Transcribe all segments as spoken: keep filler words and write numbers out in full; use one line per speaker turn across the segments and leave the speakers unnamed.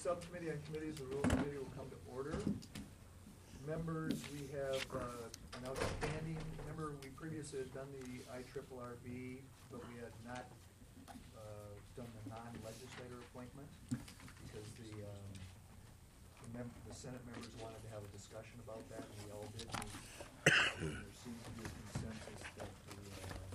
Subcommittee on Committees, the Rules Committee will come to order. Members, we have uh, an outstanding, remember we previously had done the I triple R B, but we had not uh, done the non-legislator appointment because the, um, the, mem the Senate members wanted to have a discussion about that, and we all did. And there seems to be a consensus that the, uh,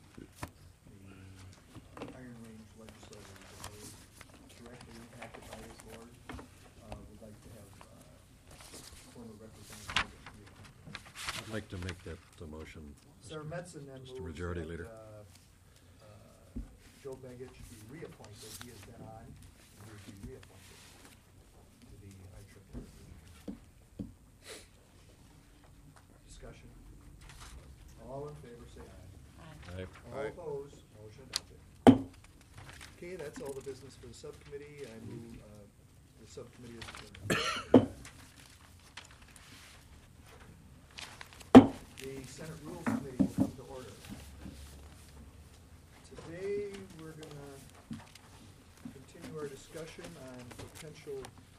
the Iron Range legislators that are directly impacted by this board uh, would like to have uh, former representative.
I'd like to make that the motion.
Senator Metzen then
Mister
moves
Majority
that,
Leader.
uh, uh, Joe Begich be reappointed. He has been on, and he would be reappointed to the I triple R B. Discussion. All in favor, say aye.
Aye.
All opposed, motion adopted. Okay, that's all the business for the subcommittee. I move uh, the subcommittee is adjourned. The Senate Rules Committee will come to order. Today, we're going to continue our discussion on potential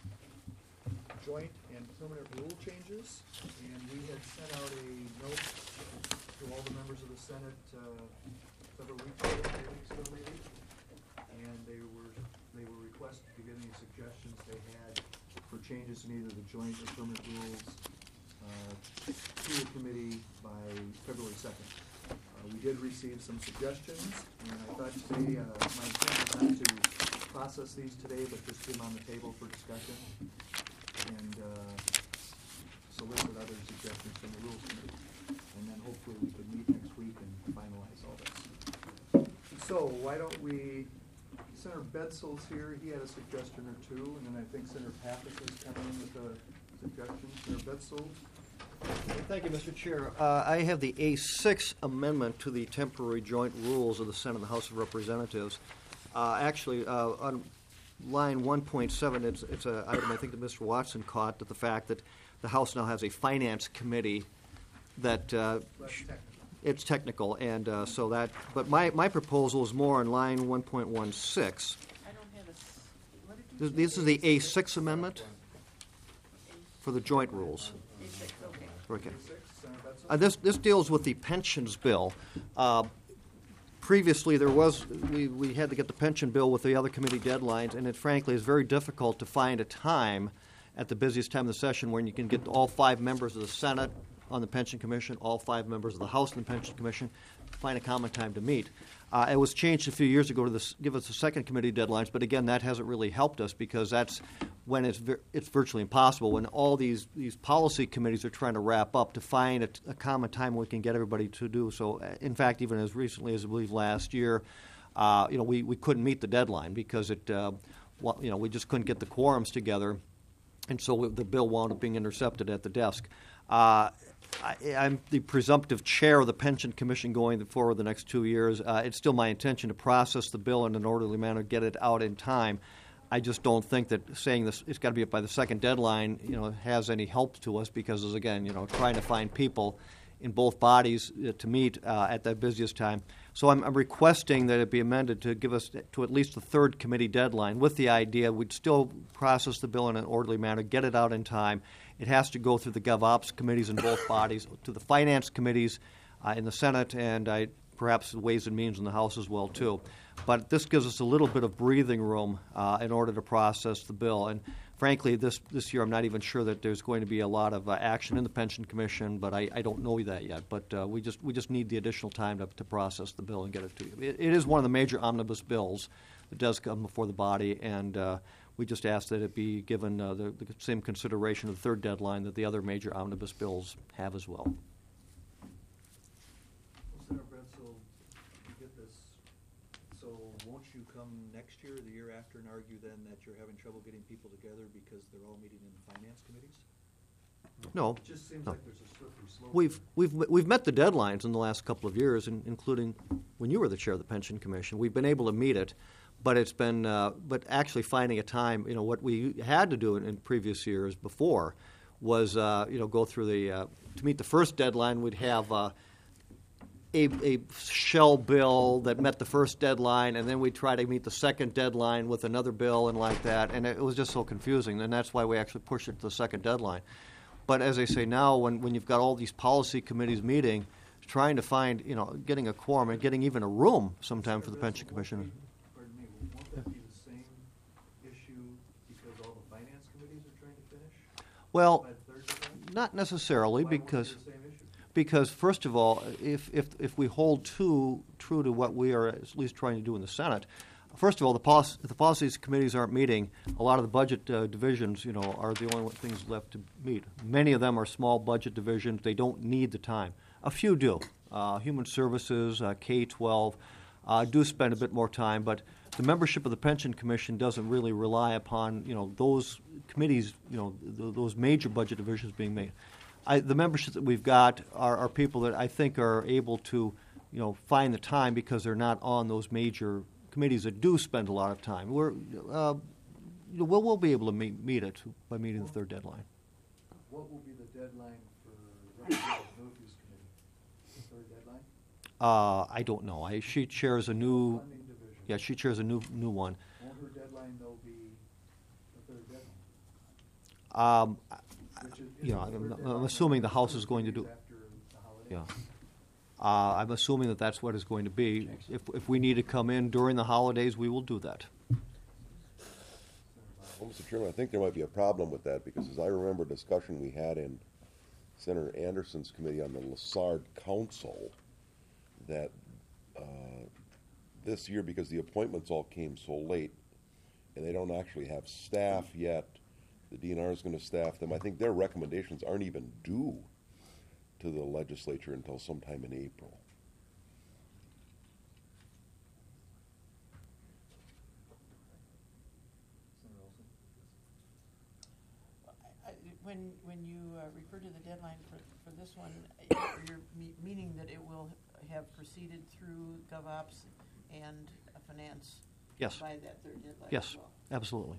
joint and permanent rule changes. And we had sent out a note to all the members of the Senate uh, several weeks ago, three weeks ago maybe. And they were they were requested to give any suggestions they had for changes in either the joint or permanent rules uh, to the committee by February second. Uh, we did receive some suggestions, and I thought today uh, my intent was not to process these today, but just get them on the table for discussion and uh, solicit other suggestions from the Rules Committee. And then hopefully we could meet next week and finalize all this. So why don't we, Senator Betzel's here, he had a suggestion or two, and then I think Senator Pappas is coming in with a suggestion. Senator Betzel?
Thank you, Mister Chair. Uh, I have the A six amendment to the temporary joint rules of the Senate and the House of Representatives. Uh, actually, uh, on line one point seven, it's, it's an item I think that Mister Watson caught, that the fact that the House now has a finance committee that uh,
Technical.
it's technical, and uh, so that, but my, my proposal is more on line one point one six.
I don't have a, s- what did you
This,
say?
this is the A six amendment for the joint rules.
A six, okay.
Okay.
Six, Senator Betzel?
Uh, this, this deals with the pensions bill. Uh, previously, there was, we, we had to get the pension bill with the other committee deadlines, and it frankly is very difficult to find a time at the busiest time of the session when you can get all five members of the Senate on the Pension Commission, all five members of the House on the Pension Commission, find a common time to meet. Uh, it was changed a few years ago to this, give us the second committee deadlines, but again, that hasn't really helped us because that's when it's vir- it's virtually impossible when all these, these policy committees are trying to wrap up to find a, a common time we can get everybody to do. So, uh, in fact, even as recently as I believe last year, uh, you know, we, we couldn't meet the deadline because it, uh, well, you know, we just couldn't get the quorums together, and so the bill wound up being intercepted at the desk. Uh, I, I'm the presumptive chair of the Pension Commission going forward the next two years. Uh, it's still my intention to process the bill in an orderly manner, get it out in time. I just don't think that saying this it's got to be up by the second deadline, you know, has any help to us because, again, you know, trying to find people in both bodies uh, to meet uh, at that busiest time. So I'm, I'm requesting that it be amended to give us to at least the third committee deadline with the idea we'd still process the bill in an orderly manner, get it out in time. It has to go through the GovOps committees in both bodies, to the finance committees uh, in the Senate, and I, perhaps the Ways and Means in the House as well, too. But this gives us a little bit of breathing room uh, in order to process the bill. And frankly, this, this year I'm not even sure that there's going to be a lot of uh, action in the Pension Commission, but I, I don't know that yet. But uh, we just we just need the additional time to, to process the bill and get it to you. It, it is one of the major omnibus bills that does come before the body, and uh, we just ask that it be given uh, the, the same consideration of the third deadline that the other major omnibus bills have as well.
Well, Senator Betzel, you get this. So won't you come next year or the year after and argue then that you're having trouble getting people together because they're all meeting in the finance committees?
No.
It just seems
No.
like there's a slippery slope.
We've we've we've met the deadlines in the last couple of years, in, including when you were the chair of the Pension Commission. We've been able to meet it, but it's been uh, but actually finding a time. You know what we had to do in, in previous years before was uh, you know go through the uh, to meet the first deadline. We'd have uh, a, a shell bill that met the first deadline, and then we try to meet the second deadline with another bill and like that, and it was just so confusing, and that's why we actually pushed it to the second deadline. But as I say now, when, when you've got all these policy committees meeting, trying to find, you know, getting a quorum and getting even a room sometime for the pension commission.
Pardon me, won't that be the same issue because all the finance committees are trying to finish
Well,
by the third deadline?
not necessarily,
Why won't it be
because
the same issue?
because first of all, if if if we hold true true to what we are at least trying to do in the Senate, first of all, the policy, if the policies committees aren't meeting, a lot of the budget uh, divisions, you know, are the only things left to meet. Many of them are small budget divisions; they don't need the time. A few do. Uh, Human Services, uh, K twelve, uh, do spend a bit more time, but the membership of the Pension Commission doesn't really rely upon, you know, those committees, you know, th- those major budget divisions being made. I, the membership that we've got are, are people that I think are able to, you know, find the time because they're not on those major committees that do spend a lot of time. We're, uh, you know, we'll, we'll be able to meet, meet it by meeting the third deadline.
What will be the deadline for Representative Murphy's committee? The third deadline?
Uh, I don't know. I, she chairs a new,
Funding division.
yeah, she chairs a new new one.
Won't her deadline though be the third deadline?
Um,
Which is-
you know,
isn't the
I'm,
third
I'm
deadline
assuming the
like
House
two
is
or
going to
three
do.
days after the holiday?
Yeah. Uh, I'm assuming that that's what it's going to be. If if we need to come in during the holidays, we will do that.
Well, Mister Chairman, I think there might be a problem with that, because as I remember a discussion we had in Senator Anderson's committee on the Lassard Council, that uh, this year, because the appointments all came so late, and they don't actually have staff yet, the D N R is going to staff them. I think their recommendations aren't even due to the legislature until sometime in April.
Senator Olson?
I- I- When, when you uh, refer to the deadline for, for this one, uh, you're me- meaning that it will have proceeded through GovOps and uh, Finance
Yes.
by that third deadline as
Yes,
well?
absolutely.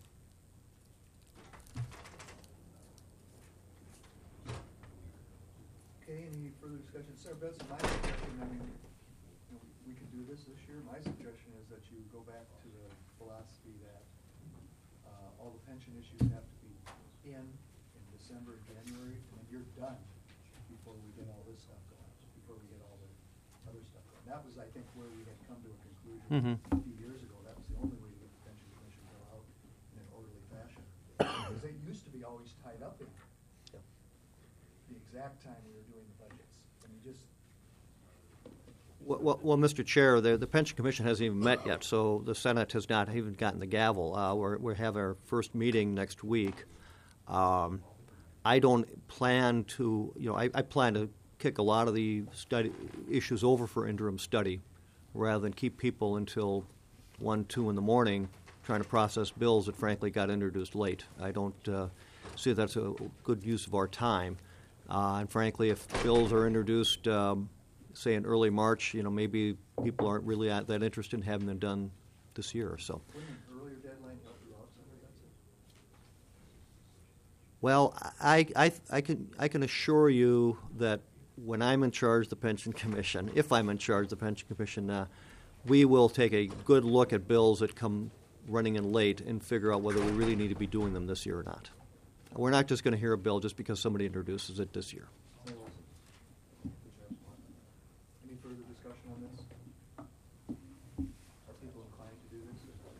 Okay, any further discussion? Senator Benson, my suggestion, I mean, you know, we could do this this year. My suggestion is that you go back to the philosophy that uh, all the pension issues have to be in, in December, January, and then you're done before we get all this stuff going, before we get all the other stuff going. That was, I think, where we had come to a conclusion
Mhm.
a few years ago. That was the only way to get the pension commission to go out in an orderly fashion. Because they used to be always tied up in the exact time we were doing the budgets. And you just,
Well, well, well, Mister Chair, the, the Pension Commission hasn't even met yet, so the Senate has not even gotten the gavel. Uh, we're, we have our first meeting next week. Um, I don't plan to, you know, I, I plan to kick a lot of the study issues over for interim study, rather than keep people until one, two in the morning trying to process bills that frankly got introduced late. I don't uh, see that's a good use of our time. Uh, and frankly, if bills are introduced, um, say in early March, you know, maybe people aren't really that that interested in having them done this year. So,
wouldn't an earlier deadline help you out, Senator Benson?
well, I, I, I can I can assure you that when I'm in charge of the Pension Commission, if I'm in charge of the Pension Commission, uh, we will take a good look at bills that come running in late and figure out whether we really need to be doing them this year or not. We're not just going to hear a bill just because somebody introduces it this year.
Senator Olson? Any further discussion on this? Are people inclined to do this?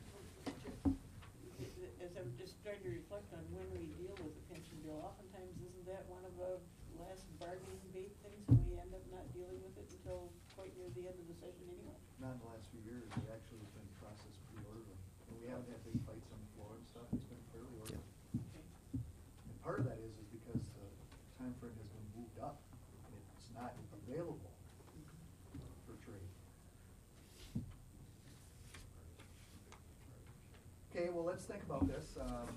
As I'm just trying to reflect on when we deal with the pension bill, oftentimes isn't that one of the last bargaining bait things, and we end up not dealing with it until quite near the end of the session anyway?
Not in the last few years. It actually has been processed pretty orderly. And we haven't had big fights on the floor and stuff. It's been fairly orderly.
Okay.
And part of that is, is because the time frame has been moved up. It's not available for trade. Okay, well, let's think about this. Um,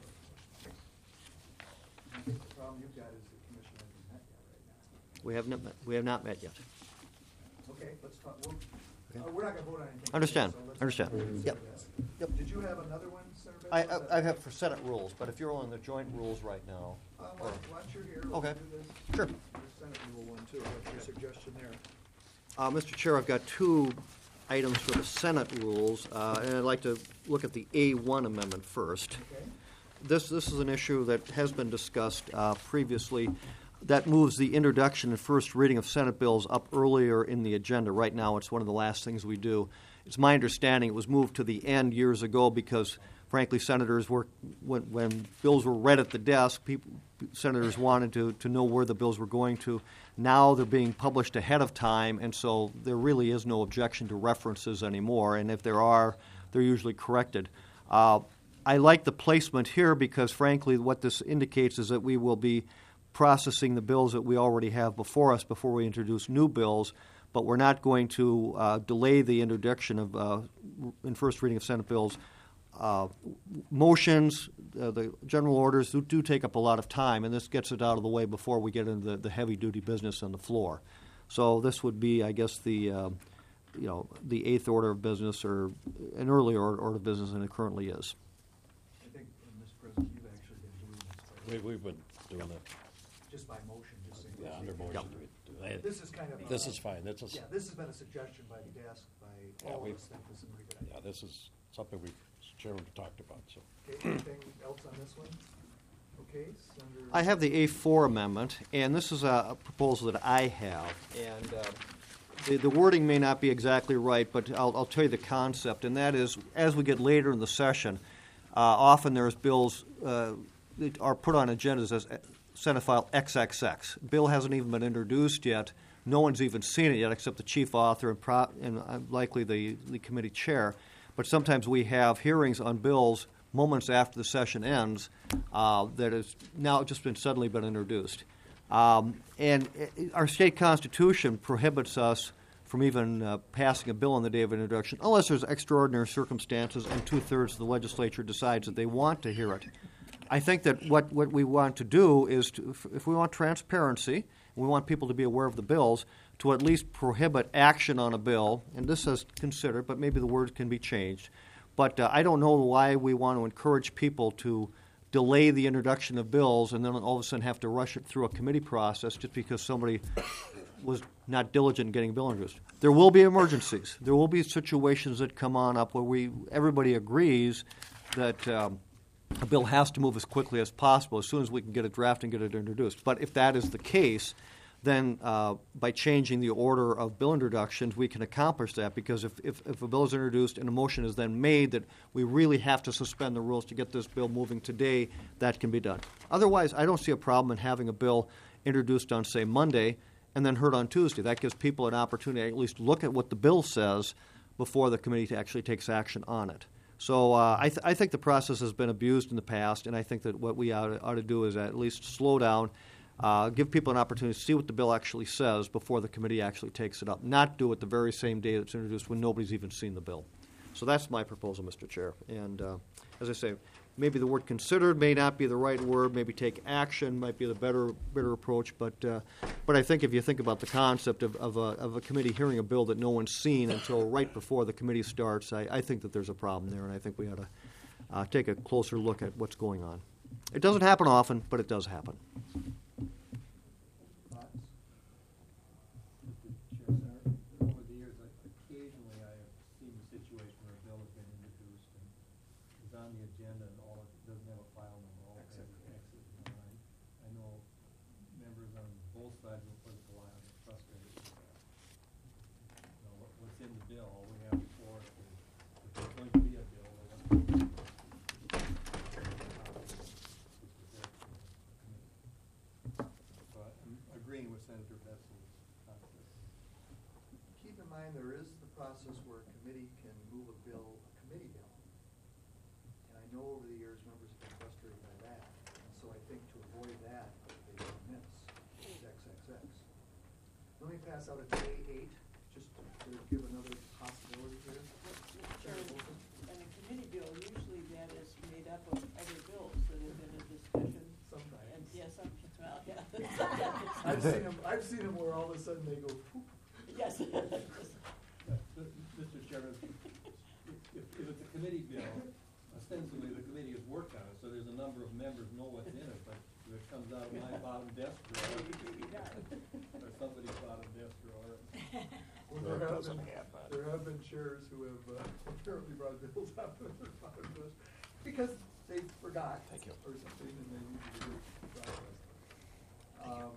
I think the problem you've got is the commission hasn't met yet right now.
We have not met, we have not met yet.
Okay, let's talk, we'll, uh, we're not gonna vote on anything.
Understand,
today, so let's
understand.
consider
Yep.
this.
Yep.
Did you have another one, Senator
I,
Benson?
I, I have for Senate rules, but if you're on the joint rules right now.
Uh,
or-
why, why don't you here,
Okay.
let's do this.
Sure.
There's Senate Rule one too, what's your suggestion there?
Uh, Mister Chair, I've got two items for the Senate rules, uh, and I'd like to look at the A one amendment first.
Okay?
This, this is an issue that has been discussed uh, previously. That moves the introduction and first reading of Senate bills up earlier in the agenda. Right now, it's one of the last things we do. It's my understanding it was moved to the end years ago because, frankly, senators were, when, when bills were read at the desk, people, senators wanted to, to know where the bills were going to. Now they're being published ahead of time, and so there really is no objection to references anymore, and if there are, they're usually corrected. Uh, I like the placement here because, frankly, what this indicates is that we will be processing the bills that we already have before us before we introduce new bills, but we're not going to uh, delay the introduction of, uh, in first reading of Senate bills. Uh, motions, uh, the general orders do, do take up a lot of time, and this gets it out of the way before we get into the, the heavy-duty business on the floor. So this would be, I guess, the uh, you know the eighth order of business, or an earlier order, order of business than it currently is.
I think, uh, Mister President, you've actually been doing this
We,
by,
we've been doing that,
just by motion, just saying.
yeah, under motion. we do that.
This is kind of. a-
This is fine, this is,
Yeah, this has been a suggestion by the desk, by
Yeah,
all of
we've-
us, think this is a pretty good
yeah,
idea.
this is something we, Chairman talked about, so.
Okay, anything else on this one? Okay, Senator.
I have the A four amendment, and this is a, a proposal that I have. And uh, the, the wording may not be exactly right, but I'll, I'll tell you the concept, and that is, as we get later in the session, uh, often there's bills uh, that are put on agendas as Senate File triple X. Bill hasn't even been introduced yet. No one's even seen it yet except the chief author and, pro- and uh, likely the, the committee chair. But sometimes we have hearings on bills moments after the session ends uh, that has now just been suddenly been introduced. Um, and it, our state constitution prohibits us from even uh, passing a bill on the day of introduction unless there's extraordinary circumstances and two-thirds of the legislature decides that they want to hear it. I think that what, what we want to do is, to, if, if we want transparency, we want people to be aware of the bills, to at least prohibit action on a bill, and this is considered, but maybe the word can be changed. But uh, I don't know why we want to encourage people to delay the introduction of bills and then all of a sudden have to rush it through a committee process just because somebody was not diligent in getting a bill introduced. There will be emergencies. There will be situations that come on up where we everybody agrees that um, a bill has to move as quickly as possible as soon as we can get a draft and get it introduced. But if that is the case, then uh, by changing the order of bill introductions, we can accomplish that, because if, if, if a bill is introduced and a motion is then made that we really have to suspend the rules to get this bill moving today, that can be done. Otherwise, I don't see a problem in having a bill introduced on, say, Monday and then heard on Tuesday. That gives people an opportunity to at least look at what the bill says before the committee actually takes action on it. So uh, I, th- I think the process has been abused in the past, and I think that what we ought to, ought to do is at least slow down, Uh, give people an opportunity to see what the bill actually says before the committee actually takes it up, not do it the very same day it's introduced when nobody's even seen the bill. So that's my proposal, Mister Chair. And uh, as I say, maybe the word considered may not be the right word, maybe take action might be the better better approach, but uh, but I think if you think about the concept of, of, a, of a committee hearing a bill that no one's seen until right before the committee starts, I, I think that there's a problem there, and I think we ought to uh, take a closer look at what's going on. It doesn't happen often, but it does happen.
Over the years, like, occasionally I have seen the situation where a bill has been introduced and is on the agenda and all, it doesn't have a file number, all it has is exit. And I, I know members on both sides of the political aisle get frustrated with that. You know, what, what's in the bill, all we have before us is, if there's going to be a bill, there must be. So I'm agreeing with Senator Bessel's concept.
Keep in mind, there is the process where a committee can move a bill, a committee bill. And I know over the years, members have been frustrated by that. And so I think to avoid that, they don't miss triple X. Let me pass out a J eight, just to give another possibility here.
Sure. And a committee bill, usually that is made up of other bills that have been in discussion.
Sometimes.
And, yeah, some, well, yeah.
I've seen them, I've seen them where all of a sudden they go, poof.
Yes.
Uh, Mister Chairman, if, if it's a committee bill, ostensibly the committee has worked on it, so there's a number of members know what's in it, but if it comes out of my bottom desk drawer, or somebody's bottom desk drawer,
Well,
That
there have
doesn't
been-
happen.
There have been chairs who have uh, apparently brought bills up and they're brought to us because they forgot.
Thank you.
Or something, and they needed to do the process. Um,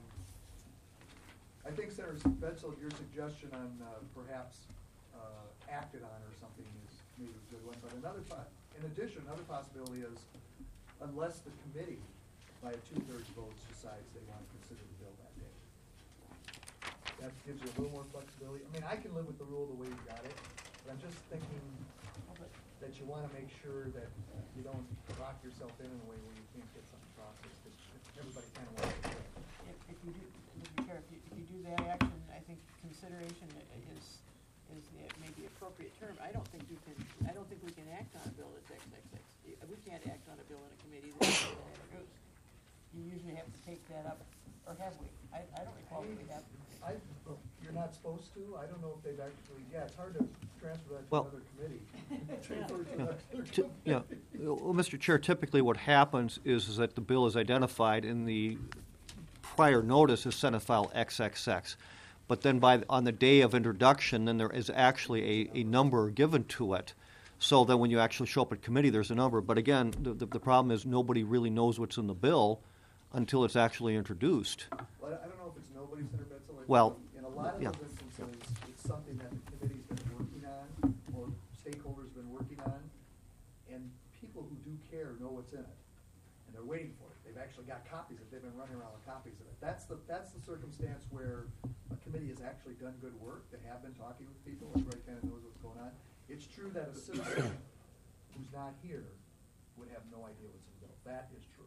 I think Senator Betzel, your suggestion on uh, perhaps uh, acted on or something is maybe a good one, but another, po- in addition, another possibility is unless the committee by a two-thirds votes decides they want to consider the bill that day. That gives you a little more flexibility. I mean, I can live with the rule the way you got it, but I'm just thinking that you want to make sure that you don't lock yourself in in a way where you can't get something processed, because everybody kind of wants it.
If, if you do, Mister Chair, if you, if you do that action, I think consideration i- is, is the, maybe appropriate term. I don't think you can, I don't think we can act on a bill that's X X X. Y- We can't act on a bill in a committee that's been introduced. You usually have to take that up, or have we? I, I don't recall if we have.
I, you're not supposed to, I don't know if they've actually, yeah, it's hard to transfer that to
Well-
another committee. Transfer it to another
Ty- Yeah,
committee.
well, Mister Chair, typically what happens is, is that the bill is identified in the prior notice as Senate File X X X. But then by, on the day of introduction, then there is actually a, a number given to it. So then when you actually show up at committee, there's a number. But again, the, the, the problem is nobody really knows what's in the bill until it's actually introduced.
Well, I don't know if it's nobody, Senator Betzel. I think
Well,
In a lot of
yeah.
those instances, it's something that the committee's been working on, or stakeholders been working on, and people who do care know what's in it, and they're waiting for it. They've actually got copies of it, they've been running around with copies of it. That's the, that's the circumstance where a committee has actually done good work, they have been talking with people, everybody kind of knows what's going on. It's true that a citizen who's not here would have no idea what's in the bill. That is true.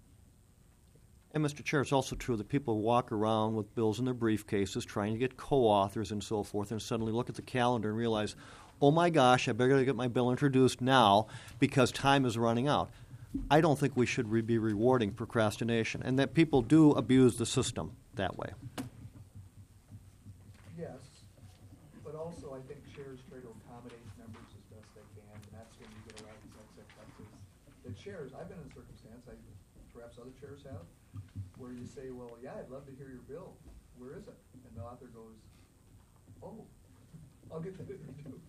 And, Mister Chair, it's also true that people walk around with bills in their briefcases trying to get co-authors and so forth, and suddenly look at the calendar and realize, oh my gosh, I better get my bill introduced now because time is running out. I don't think we should re- be rewarding procrastination, and that people do abuse the system that way.
Yes, but also I think chairs try to accommodate members as best they can, and that's when you get a lot of these X X X's. The chairs, I've been in a circumstance, I, perhaps other chairs have, where you say, well, yeah, I'd love to hear your bill. Where is it? And the author goes, oh, I'll get that introduced.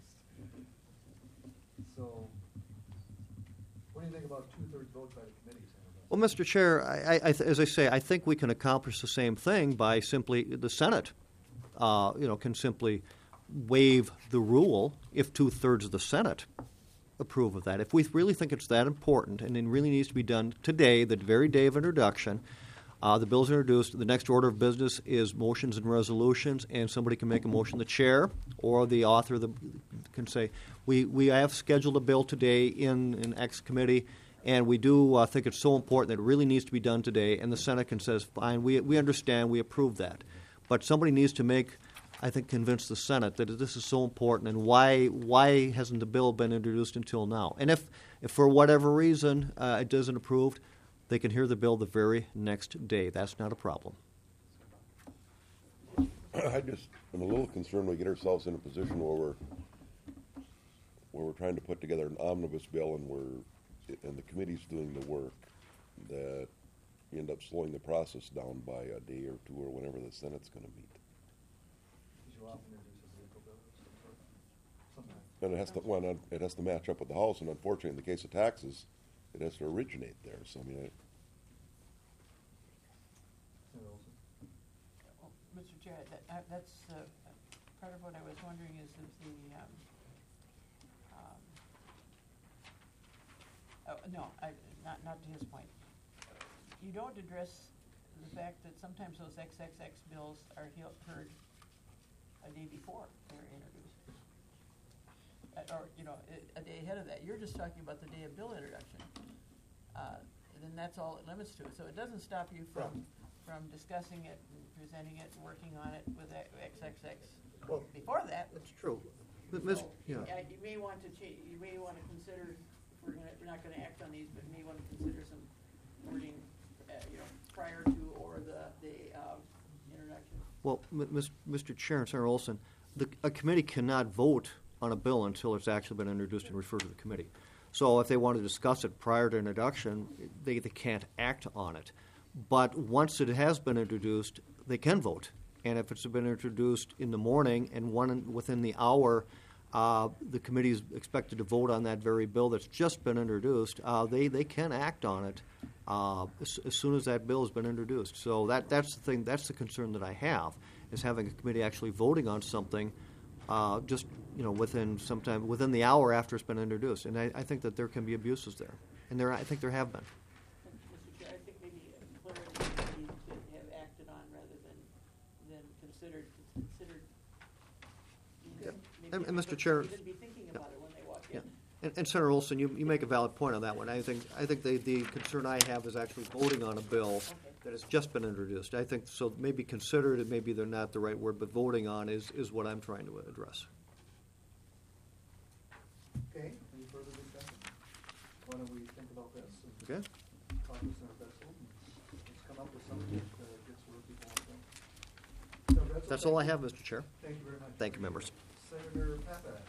So, what do you think about two-thirds vote by the committee, Senator Betzel?
Well, Mister Chair, I, I, as I say, I think we can accomplish the same thing by simply, the Senate, uh, you know, can simply waive the rule if two-thirds of the Senate approve of that. If we really think it's that important and it really needs to be done today, the very day of introduction, uh, the bill's introduced, the next order of business is motions and resolutions, and somebody can make a motion, the chair or the author of the, can say, we, we have scheduled a bill today in, in X committee, and we do uh, think it's so important that it really needs to be done today, and the Senate can says, fine, we, we understand, we approve that. But somebody needs to make, I think, convince the Senate that this is so important, and why why hasn't the bill been introduced until now? And if, if for whatever reason uh, it isn't approved, they can hear the bill the very next day. That's not a problem.
I just, I'm a little concerned we get ourselves in a position where we're, where we're trying to put together an omnibus bill and we're, and the committee's doing the work, that we end up slowing the process down by a day or two or whenever the Senate's gonna meet.
Because you often introduce a vehicle bill of some sort, sometimes.
And it has to, well, and it has to match up with the House, and unfortunately, in the case of taxes, it has to originate there, so I mean, I,
Senator Olson?
Well, Mister Chair, that, I- that's, uh, part of what I was wondering is, is the, um, um, oh, no, I, not, not to his point. You don't address the fact that sometimes those X X X bills are he- heard a day before they're introduced. Uh, Or, you know, a, a day ahead of that. You're just talking about the day of bill introduction. Uh, then that's all it limits to. So it doesn't stop you from, from discussing it and presenting it and working on it with X X X
Well,
before that.
That's true. But, Miz-
So,
yeah.
uh, You may want to cha, you may want to consider, if we're gonna, we're not gonna act on these, but you may want to consider some wording, uh, you know, prior to or the, the, um, introduction.
Well, M- Mis- Mister Chair and Senator Olson, the, a committee cannot vote on a bill until it's actually been introduced and referred to the committee. So if they want to discuss it prior to introduction, they, they can't act on it. But once it has been introduced, they can vote and if it's been introduced in the morning and one in- within the hour, uh, the committee is expected to vote on that very bill that's just been introduced, uh, they, they can act on it uh, as, as soon as that bill has been introduced. So that, that's the thing, that's the concern that I have, is having a committee actually voting on something uh, just, you know, within sometime, within the hour after it's been introduced. And I, I think that there can be abuses there. And there, I think there have been.
And, Mister Chair, I think maybe clarity needs to have acted on rather than, than considered, considered.
Yep.
maybe
And- and Mister
people
Chair-
Even be thinking about it when they walk
Yeah.
in.
And, and Senator Olson, you, you make a valid point on that one. I think, I think the, the concern I have is actually voting on a bill that has just been introduced. I think, so maybe considered, and maybe they're not the right word, but voting on is, is what I'm trying to address.
Okay, any further discussion? Why don't we think about this and
Okay?
talk with Senator Betzel and let's come up with something that uh, gets where people want to go. Senator Betzel,
That's
thank
all I
you.
have, Mister Chair.
Thank you very much.
Thank you, members.
Senator Pappas.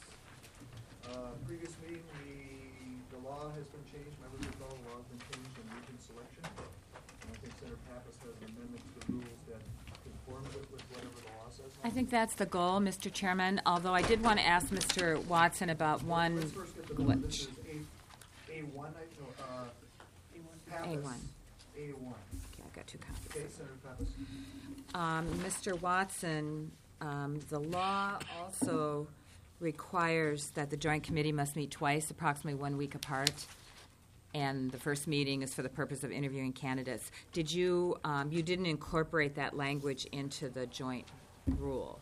Uh, previous meeting, we, the law has been changed, members of the law has been changed in region selection. And I think Senator Pappas has an amendment to the rules that conforms it with whatever the law says.
I think that's the goal, Mister Chairman, although I did want to ask Mister Watson about one
Let's first get the number. This
glitch.
is A, A one, I, no, uh, Pappas.
A one.
A one.
Okay, I've got two copies.
Okay, Senator Pappas.
Um, Mister Watson, um, the law also requires that the Joint Committee must meet twice, approximately one week apart, and the first meeting is for the purpose of interviewing candidates. Did you, um, you didn't incorporate that language into the joint rule?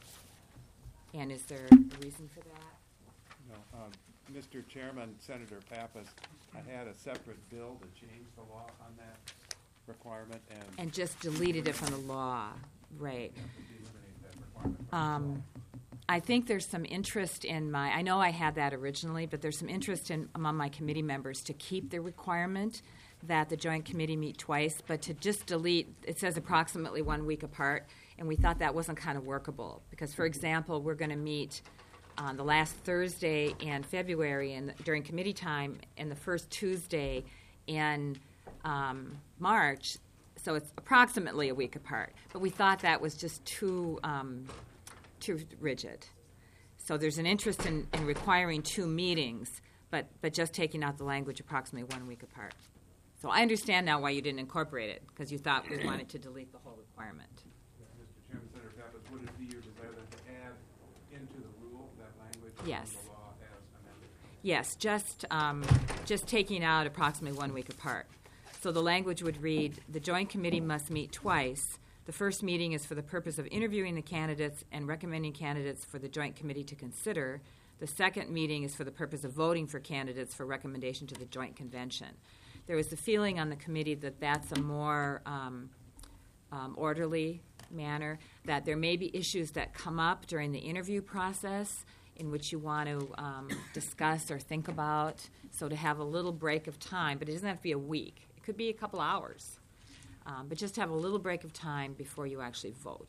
And is there a reason for that?
No, um, Mister Chairman, Senator Pappas, I had a separate bill to change the law on that requirement and
And just deleted it from the law, right.
eliminate that requirement.
Um, I think there's some interest in my, I know I had that originally, but there's some interest in, among my committee members to keep the requirement that the Joint Committee meet twice, but to just delete, it says approximately one week apart, and we thought that wasn't kind of workable. Because, for example, we're going to meet on the last Thursday in February and during committee time, and the first Tuesday in um, March, so it's approximately a week apart. But we thought that was just too um, too rigid. So there's an interest in, in requiring two meetings, but, but just taking out the language approximately one week apart. So I understand now why you didn't incorporate it, because you thought we wanted to delete the whole requirement.
Mister Chairman, Senator Pappas, would it be your desire then to add into the rule that language
Yes.
from the law as amended?
Yes, just, um, just taking out approximately one week apart. So the language would read, the Joint Committee must meet twice. The first meeting is for the purpose of interviewing the candidates and recommending candidates for the Joint Committee to consider. The second meeting is for the purpose of voting for candidates for recommendation to the Joint Convention. There was the feeling on the committee that that's a more um, um, orderly manner, that there may be issues that come up during the interview process in which you want to um, discuss or think about, so to have a little break of time, but it doesn't have to be a week. It could be a couple hours. Um, but just have a little break of time before you actually vote.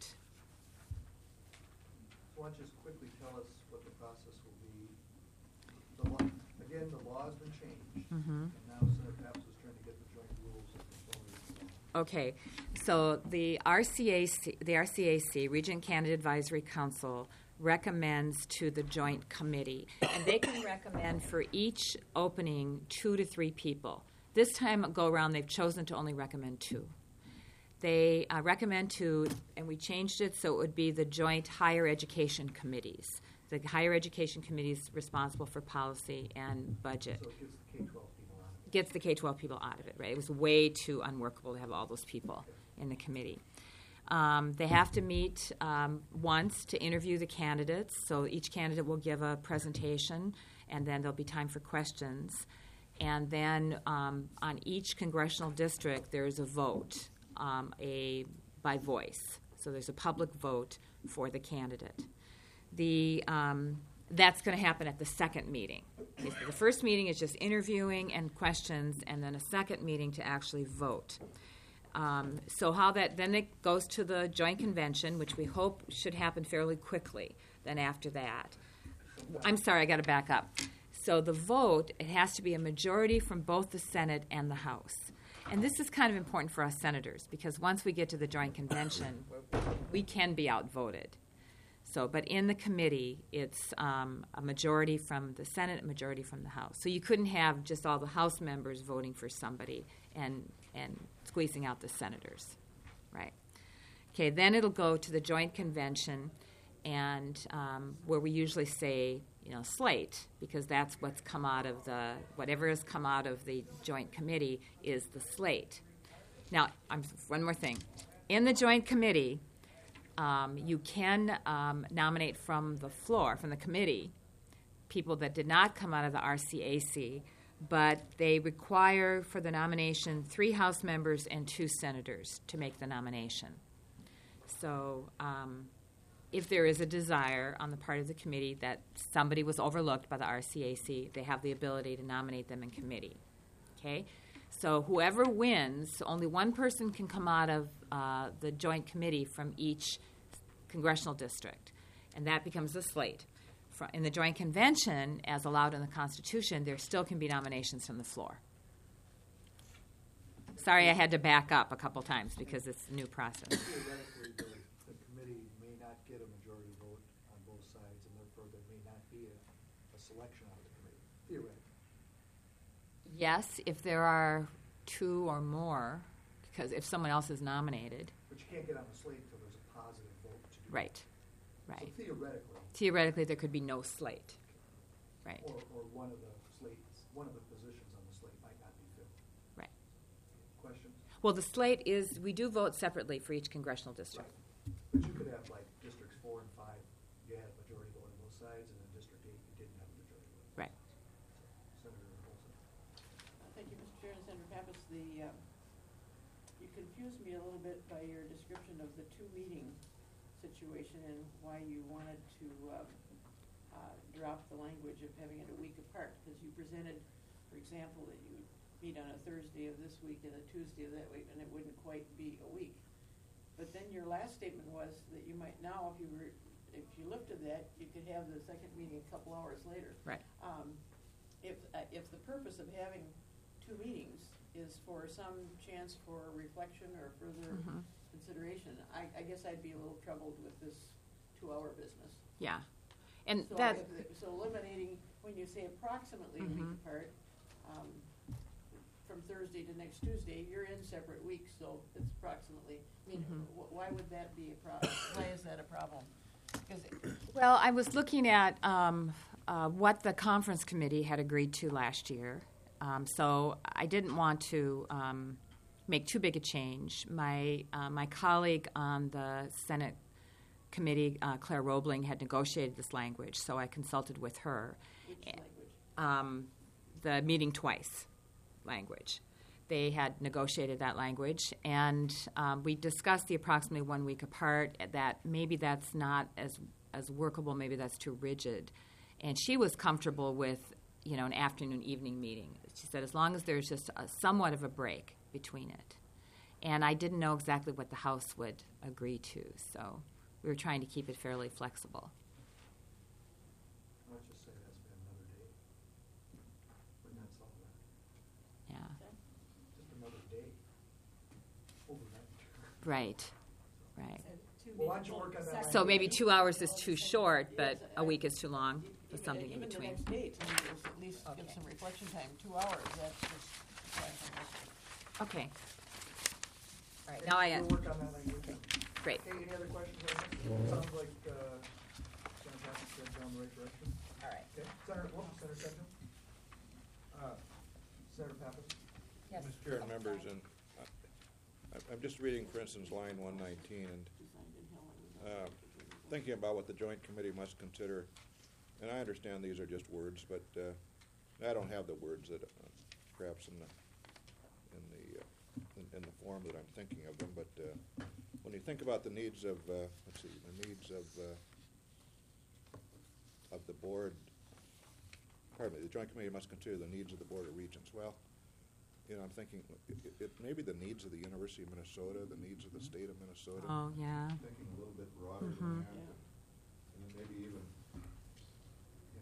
So why don't you just quickly tell us what the process will be? The law, again, the law has been changed.
Mm-hmm.
And now Senator Pappas is trying to get the joint rules of conformity with the law.
Okay, so the R C A C, the R C A C, Region Candidate Advisory Council, recommends to the Joint Committee, and they can recommend for each opening two to three people. This time go around, they've chosen to only recommend two. They uh, recommend to, and we changed it so it would be the joint higher education committees. The higher education committee is responsible for policy and budget.
So it gets the K twelve people out of it.
Gets the K twelve people out of it, right? It was way too unworkable to have all those people in the committee. Um, they have to meet um, once to interview the candidates, so each candidate will give a presentation, and then there'll be time for questions. And then um, on each congressional district, there's a vote, um, a by voice. So there's a public vote for the candidate. The um, that's going to happen at the second meeting. Okay, so the first meeting is just interviewing and questions, and then a second meeting to actually vote. Um, so how that then it goes to the joint convention, which we hope should happen fairly quickly. Then after that, I'm sorry, I got to back up. So the vote, it has to be a majority from both the Senate and the House. And this is kind of important for us senators, because once we get to the joint convention, we can be outvoted. So, but in the committee, it's um, a majority from the Senate, a majority from the House. So you couldn't have just all the House members voting for somebody and, and squeezing out the senators, right? Okay, then it'll go to the joint convention, and um, where we usually say, you know, slate, because that's what's come out of the, whatever has come out of the joint committee is the slate. Now, I'm, one more thing. In the joint committee, um, you can um, nominate from the floor, from the committee, people that did not come out of the R C A C, but they require for the nomination three House members and two senators to make the nomination. So um, if there is a desire on the part of the committee that somebody was overlooked by the R C A C, they have the ability to nominate them in committee. Okay? So whoever wins, only one person can come out of uh, the joint committee from each congressional district, and that becomes the slate. Fro- In the joint convention, as allowed in the Constitution, there still can be nominations from the floor. Sorry, I had to back up a couple times because it's a new process.
Theoretically, the, the committee may not get a majority vote on both sides, and therefore there may not be a, a selection out of the committee, theoretically.
Yes, if there are two or more, because if someone else is nominated.
But you can't get on the slate until there's a positive vote to do
Right,
that.
right.
So theoretically,
Theoretically, there could be no slate. Right,
or, or one of the slates, one of the positions on the slate might not be filled.
right.
Questions?
Well, the slate is, we do vote separately for each congressional district.
But you could have like districts four and five, you had a majority vote on both sides, and then district eight, you didn't have a majority vote.
Right.
Senator Olson.
Uh, Thank you, Mister Chair and Senator Pappas. The, uh, you confused me a little bit by your description of the two-meeting situation and why you wanted to um, uh, drop the language of having it a week apart, because you presented, for example, that you would meet on a Thursday of this week and a Tuesday of that week, and it wouldn't quite be a week. But then your last statement was that you might now, if you were, if you lifted that, you could have the second meeting a couple hours later.
Right.
Um, if, uh, if the purpose of having two meetings is for some chance for reflection or further
Mhm.
consideration, I, I guess I'd be a little troubled with this two-hour business.
Yeah. And
So
that,
if- So eliminating, when you say approximately a week
Mhm.
apart, um, from Thursday to next Tuesday, you're in separate weeks, so it's approximately, I mean,
Mhm.
wh- why would that be a problem? Why is that a problem? 'Cause it-
well, I was looking at um, uh, what the conference committee had agreed to last year. Um, so I didn't want to um, make too big a change. My uh, my colleague on the Senate committee, uh, Claire Roebling, had negotiated this language, so I consulted with her.
Which language?
Um, the meeting twice language. They had negotiated that language, and um, we discussed the approximately one week apart, that maybe that's not as, as workable, maybe that's too rigid. And she was comfortable with, you know, an afternoon, evening meeting. She said as long as there's just a, somewhat of a break between it. And I didn't know exactly what the House would agree to, so we were trying to keep it fairly flexible.
Let's just say it has to be another day. Wouldn't that solve that?
Yeah,
Just another day. Overnight.
right, right.
Well, why don't you work on that?
So
language?
maybe two hours is too short, but
Yes,
a week is too long
E-
for
even-
something in
even
between.
the next day, to me, is at least give
Okay.
some reflection time. Two hours, that's just, that's
Okay. All right, now I,
We'll work on that language.
great.
Okay, any other questions on this? Sounds like, uh, Senator Patrick said down the right direction.
All right.
Okay, Senator, whoop, Senator Sedgwick? Uh, Senator Pappas?
Yes.
Mister Chair and members, and I- I'm just reading, for instance, line one nineteen, and
designed in Helen.
uh, thinking about what the joint committee must consider, and I understand these are just words, but uh, I don't have the words that uh, perhaps in the, in the, uh, in, in the form that I'm thinking of them, but uh, when you think about the needs of, uh, let's see, the needs of, uh, of the board, pardon me, the joint committee must consider the needs of the Board of Regents. Well, you know, I'm thinking, it, it, maybe the needs of the University of Minnesota, the needs of the state of Minnesota.
Oh, yeah.
Thinking a little bit broader
Mhm.
than that,
Yeah.
and then maybe even, you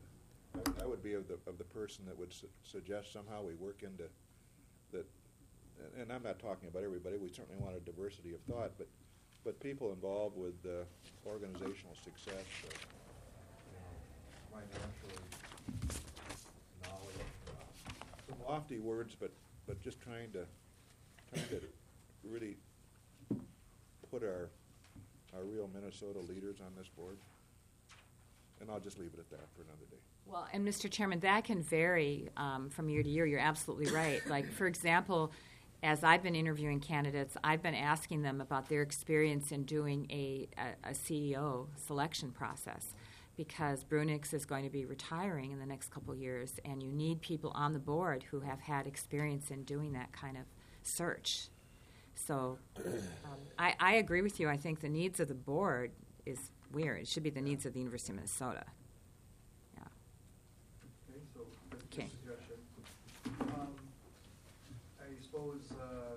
know, I, I would be of the, of the person that would su- suggest somehow we work into, that and I'm not talking about everybody, we certainly want a diversity of thought, but, but people involved with uh, organizational success, uh, you know, financial knowledge, uh, some lofty words, but, but just trying to, trying to really put our, our real Minnesota leaders on this board. And I'll just leave it at that for another day.
Well, and Mister Chairman, that can vary um, from year to year. You're absolutely right. Like, for example, as I've been interviewing candidates, I've been asking them about their experience in doing a, a, a C E O selection process, because Brunix is going to be retiring in the next couple of years, and you need people on the board who have had experience in doing that kind of search. So um, I, I agree with you. I think the needs of the board is weird. It should be the needs of the University of Minnesota. Yeah.
Okay, so that's a
Okay.
good suggestion. Um, I suppose, uh,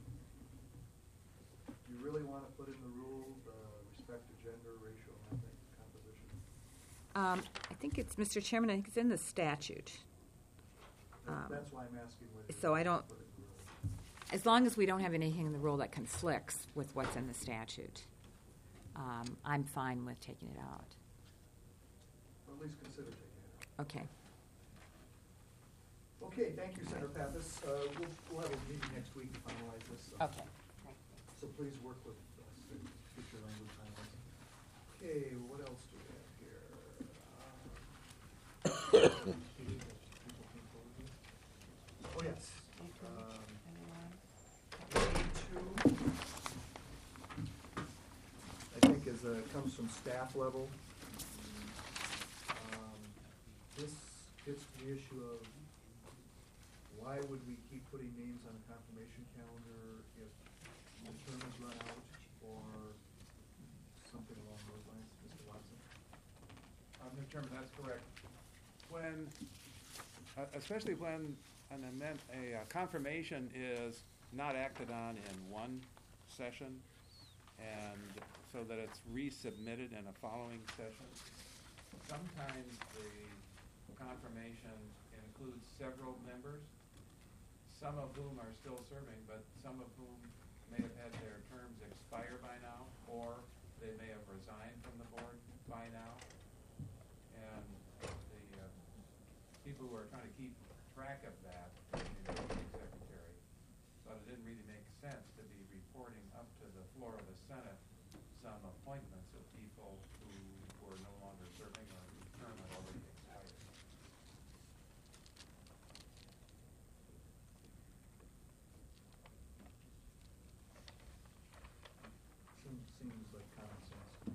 you really want to put in the rule, the respect to gender, racial, and ethnic composition?
Um, I think it's, Mister Chairman, I think it's in the statute.
That-
Um,
That's why I'm asking whether you
so I
want to
don't-
put it in the rule.
As long as we don't have anything in the rule that conflicts with what's in the statute, um, I'm fine with taking it out.
Or at least consider taking it out.
Okay.
Okay, thank you, Senator Pappas. Uh, we'll, we'll have a meeting next week to finalize this. so-
Okay.
So please work with us to get your language finalized. Okay, what else do we have here? Uh, Oh, yes. Um, A two, I think is, uh, comes from staff level. Um, This gets to the issue of why would we keep putting names on a confirmation calendar if the term is run out or something along those lines, Mister Watson?
Uh, Mister Chairman, that's correct. When, uh, especially when an amend, a uh, confirmation is not acted on in one session, and so that it's resubmitted in a following session, sometimes the confirmation includes several members, some of whom are still serving, but some of whom may have had their terms expire by now, or they may have resigned from the board by now. And the uh, people who are trying to keep track of that, the voting secretary, thought it didn't really make sense to be reporting up to the floor of the Senate some appointments of people who were no longer serving or whose term had already expired.
Seems, seems like common sense to me.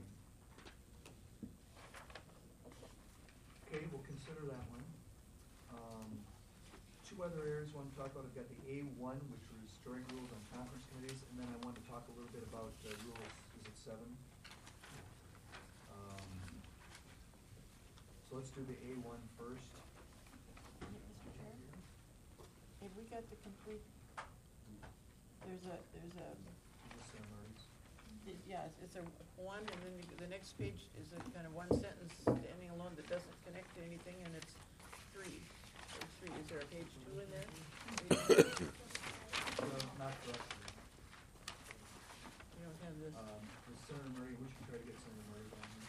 Okay, we'll consider that one. Um, Two other areas I want to talk about, I've got the A one, which was restoring rules on conference committees, and then I wanted to talk a little bit about uh, rules, is it seven? Um, So let's do the A one first.
Mister Chairman, have we got the complete, there's a, there's a,
Is this, uh, Marty's?
it- yeah, it's- it's a one, and then you- the next page is a kind of one sentence standing alone that doesn't connect to anything, and it's three. Page three, is there a page two in there?
Well, not for us.
We don't have this.
Um, with Senator Murray, we should try to get Senator Murray down here.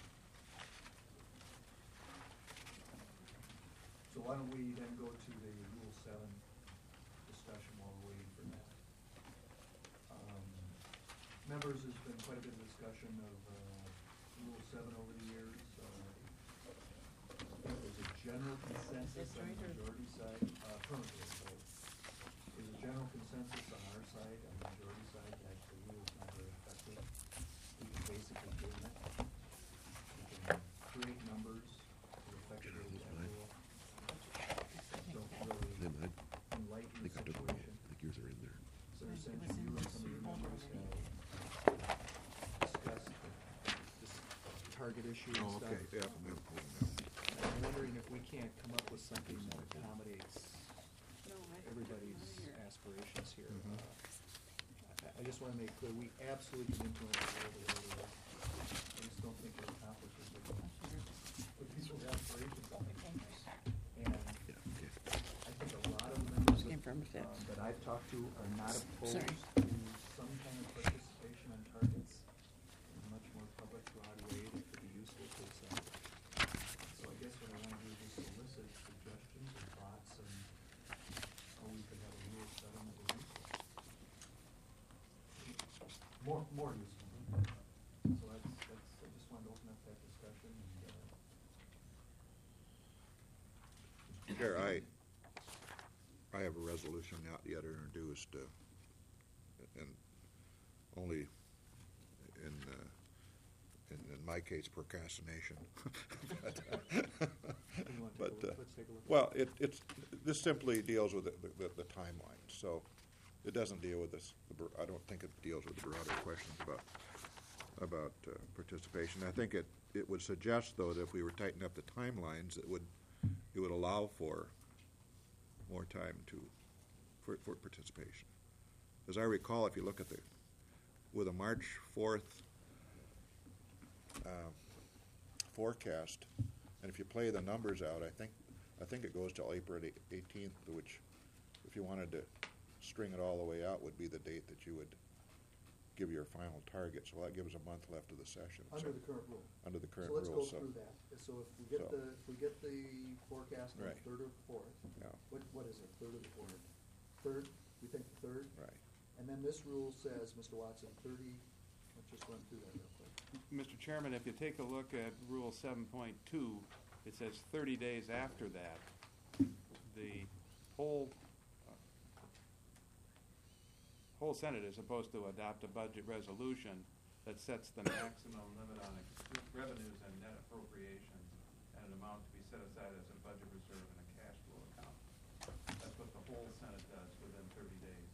So why don't we then go to the Rule seven discussion while we're waiting for that. Um, Members, there's been quite a bit of discussion of, uh, Rule seven over the years. Uh, I think there's a general consensus on the
right, or-
majority side, uh, affirmative, so there's a general consensus on our side, on the majority side, that the rule is not very effective. We can basically do it. We can create numbers to effectively that rule. Don't really
Hey, man,
enlighten
I
the
think I took them all.
situation.
I think yours are in there.
So
It was
essentially,
in
you and
this
some of your
folder
members
already.
have discussed this target issue and
Oh,
stuff.
okay, yeah, I'm gonna pull it down.
I'm wondering if we can't come up with something that accommodates everybody's aspirations here.
Mhm.
Uh, I, I just wanna make clear, we absolutely can implement the rule the way it is. I just don't think it accomplishes what, what people's aspirations are. And
Yeah, okay.
I think a lot of the members of
Affirmative.
um, that I've talked to are not opposed
Sorry.
to some kind of participation on targets in a much more public, broad way that could be useful to some. So I guess what I want to do is just solicit suggestions and thoughts and how we could have a rule seven that was useful. More, more useful. So that's, that's, I just wanted to open up that discussion and, uh,
Chair, I, I have a resolution not yet introduced, uh, and only in, uh, in, in my case, procrastination. But, uh,
you want to
but,
take a
uh,
look? Let's take a look.
Well, it, it's, this simply deals with the, the, the timeline, so it doesn't deal with this, the bro- I don't think it deals with the broader questions about, about uh, participation. I think it, it would suggest, though, that if we were tightening up the timelines, it would, it would allow for more time to, for, for participation. As I recall, if you look at the, with a March fourth uh, forecast, and if you play the numbers out, I think, I think it goes till April eighteenth, which, if you wanted to string it all the way out, would be the date that you would give your final target. So that gives a month left of the session.
Under
So-
the current rule.
Under the current
So let's go
rules. So,
through that. So if we get
So-
the, if we get the forecast on the
Right.
third or fourth,
yeah,
what, what is it, third or the fourth? Third, we think the third?
right.
And then this rule says, Mister Watson, thirty, let's just run through that real quick.
Mister Chairman, if you take a look at Rule seven point two, it says thirty days after that, the whole, uh, whole Senate is supposed to adopt a budget resolution that sets the maximum limit on ex- revenues and net appropriations and an amount to be set aside as a budget reserve and a cash flow account. That's what the whole Senate does within thirty days.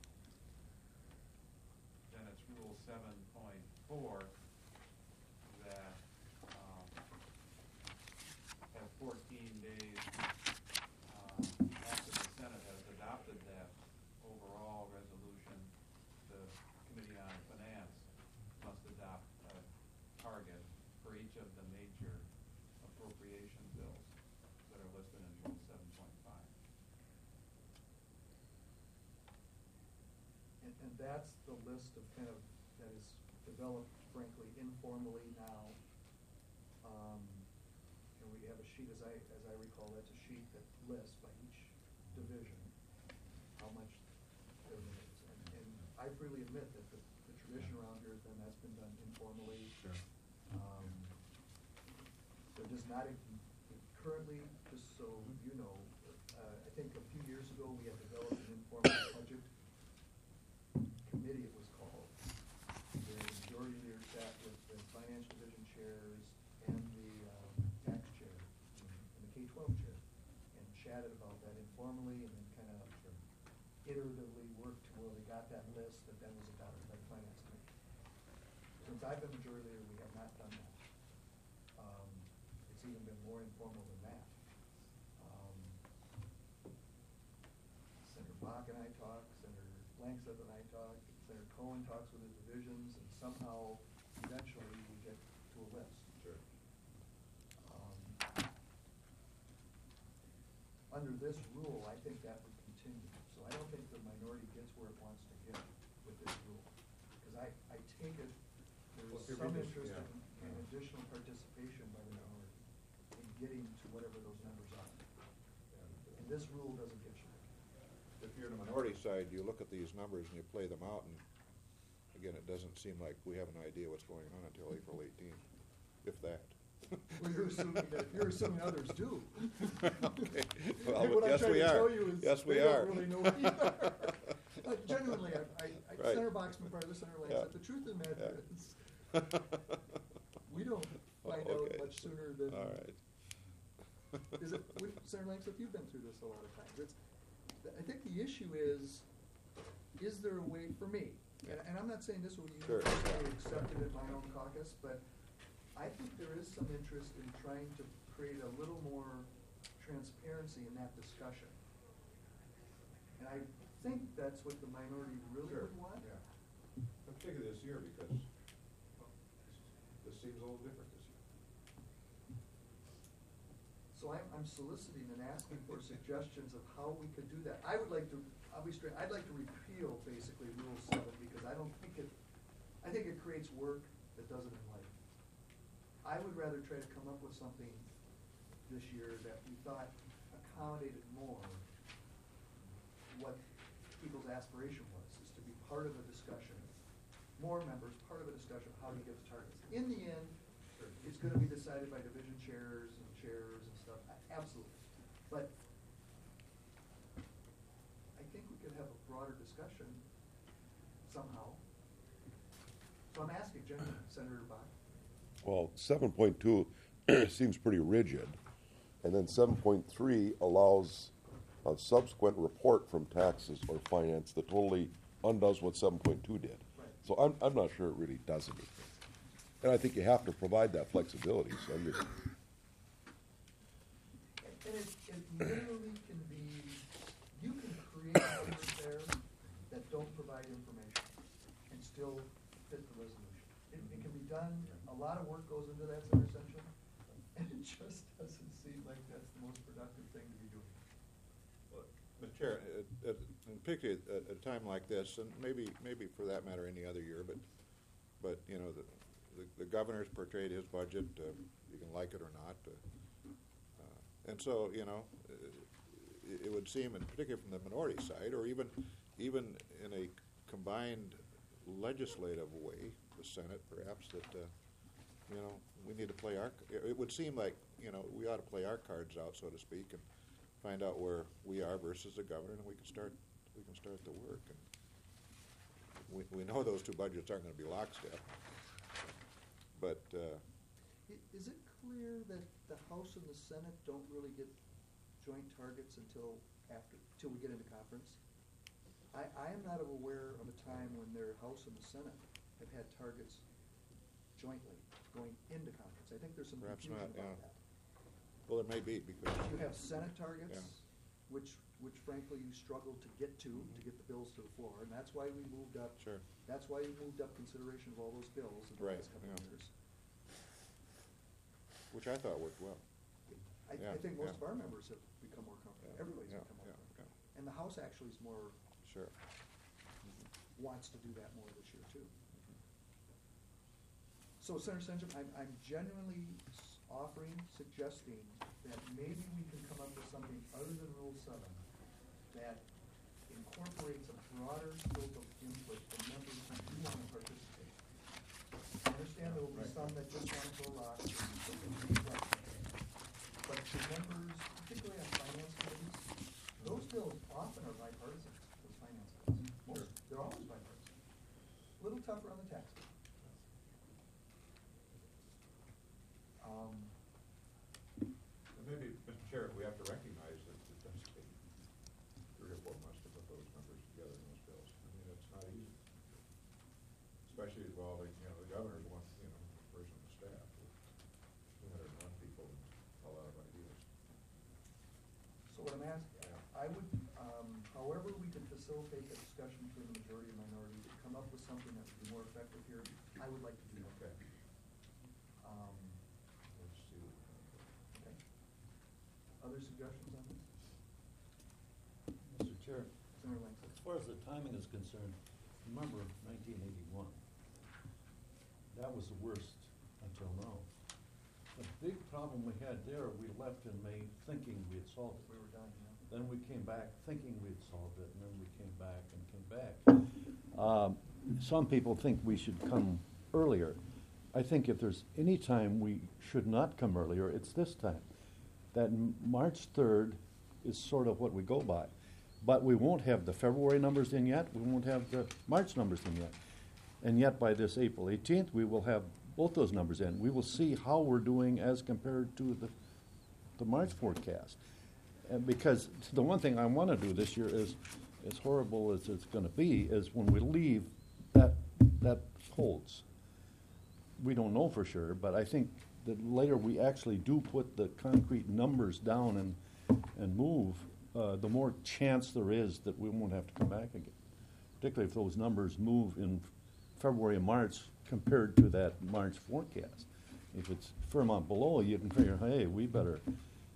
Then it's Rule seven point four that, um, has fourteen days, um, after the Senate has adopted that overall resolution, the Committee on Finance must adopt a target for each of the major appropriation bills that are listed in Rule seven point five.
And, and that's the list of kind of, that is developed frankly informally now. Um, and we have a sheet, as I, as I recall, that's a sheet that lists by each division how much there is. And, and I freely admit that the, the tradition around here has been, that's been done informally.
Sure.
Um, there does not, e- currently, just so you know, uh, I think a few years ago, we had developed an informal budget committee, it was called. The majority leader sat with the finance division chairs and the um, tax chair and the K twelve chair and chatted about that informally and then kind of iteratively worked to where they got that list that then was adopted by the finance committee. Since I've been majority leader, we have not done that. Um, it's even been more informal than that. Um, Senator Bach and I talk, Senator Langseth and I talk, Senator Cohen talks with the divisions, and somehow, eventually, we get to a list.
Sure.
Um, Under this rule, I think that would continue, so I don't think the minority gets where it wants to get with this rule. Because I, I take it,
Well,
there's
if you're
some
reading-
interest
yeah.
in, in additional participation by the minority in getting to whatever those numbers are. And this rule doesn't get you there.
If you're in the minority side, you look at these numbers and you play them out, and again, it doesn't seem like we have an idea what's going on until April eighteenth, if that.
Well, you're assuming that, you're assuming others do.
Okay. Well,
And what I'm
yes,
trying
we
to
are.
tell you is
Yes, we
they
are.
don't really know either. Like, genuinely, I, I, I,
Right.
Senator Boxman, part of the Senator
Yeah.
Langseth, the truth of the matter
Yeah.
is, we don't find
Oh,
out
okay.
much sooner than.
All right.
Is it, we- Senator Langseth, you've been through this a lot of times. It's, I think the issue is, is there a way, for me, and, and I'm not saying this will be
Sure.
universally accepted in my own caucus, but I think there is some interest in trying to create a little more transparency in that discussion. And I think that's what the minority really
Sure,
would want.
yeah. Particularly this year, because this seems a little different this year.
So I'm, I'm soliciting and asking for suggestions of how we could do that. I would like to, I'll be straight, I'd like to repeal basically Rule seven, because I don't think it, I think it creates work that doesn't enlighten. I would rather try to come up with something this year that we thought accommodated more what people's aspiration was, is to be part of a discussion, more members, part of a discussion, how do you get the targets. In the end, it's gonna be decided by division chairs and chairs and stuff, a- absolutely. But I think we could have a broader discussion somehow. So I'm asking genuinely, Senator Bach.
Well, seven point two seems pretty rigid, and then seven point three allows a subsequent report from taxes or finance that totally undoes what seven point two did.
Right.
So I'm, I'm not sure it really does anything. And I think you have to provide that flexibility, so I'm just,
And it, it literally can be, you can create numbers there that don't provide information and still fit the resolution. It, it can be done, a lot of work goes into that, Senator Senchuk, and it just doesn't seem like that's the most productive thing to be doing.
Mister Chair, at, at, and particularly at a time like this, and maybe, maybe for that matter any other year, but, but, you know, the, the, the governor's portrayed his budget, uh, you can like it or not, uh, uh, and so, you know, uh, it, it would seem, and particularly from the minority side, or even, even in a combined legislative way, the Senate perhaps, that, uh, you know, we need to play our, it would seem like, you know, we ought to play our cards out, so to speak, and find out where we are versus the governor, and we can start, we can start the work. And we, we know those two budgets aren't gonna be lockstep, but, uh,
I- Is it clear that the House and the Senate don't really get joint targets until after, till we get into conference? I, I am not aware of a time when their House and the Senate have had targets jointly going into conference. I think there's some
Perhaps
confusion
not,
about
yeah.
that.
well, it may be, because,
You have Senate targets,
Yeah.
which, which frankly you struggled to get to, to get the bills to the floor, and that's why we moved up.
Sure.
That's why we moved up consideration of all those bills in the
Right,
last couple of
yeah.
years.
which I thought worked well.
I,
Yeah,
I think most
yeah.
of our members have become more comfortable,
Yeah,
everybody's
yeah,
become more
yeah,
comfortable.
yeah.
And the House actually is more,
Sure.
wants to do that more this year too. So Senator Senchuk, I'm, I'm genuinely s- offering, suggesting that maybe we can come up with something other than Rule seven that incorporates a broader scope of input from members who do want to participate. I understand there will be some that just want to throw rocks and but to members, particularly on finance committees, those bills often are bipartisan, those finance bills. Most, they're always bipartisan. A little tougher on the tax bill. Um,
And maybe, Mister Chair, if we have to recognize that it does take three or four months to put those numbers together in those bills. I mean, it's not easy. Especially involving, you know, the governor's one, you know, person on the staff, with two hundred and one people and a lot of ideas.
So what I'm asking, I would, um, however we can facilitate the discussion between the majority and minority to come up with something that would be more effective here, I would like to do that.
Okay.
Um,
Let's see. what we can do.
okay. Other suggestions on this?
Mister Chair,
Senator Langston?
as far as the timing is concerned, remember nineteen eighty-one. That was the worst until now. The big problem we had there, we left in May thinking we had solved
We
it.
were done, yeah.
Then we came back thinking we had solved it, and then we came back and came back. Um, Some people think we should come earlier. I think if there's any time we should not come earlier, it's this time. That m- March third is sort of what we go by. But we won't have the February numbers in yet, we won't have the March numbers in yet. And yet by this April eighteenth, we will have both those numbers in. We will see how we're doing as compared to the, the March forecast. And because the one thing I want to do this year is, as horrible as it's going to be, is when we leave, that, that holds. We don't know for sure, but I think that later we actually do put the concrete numbers down and, and move, uh, the more chance there is that we won't have to come back again. Particularly if those numbers move in February and March compared to that March forecast. If it's Fairmont below, you can figure, hey, we better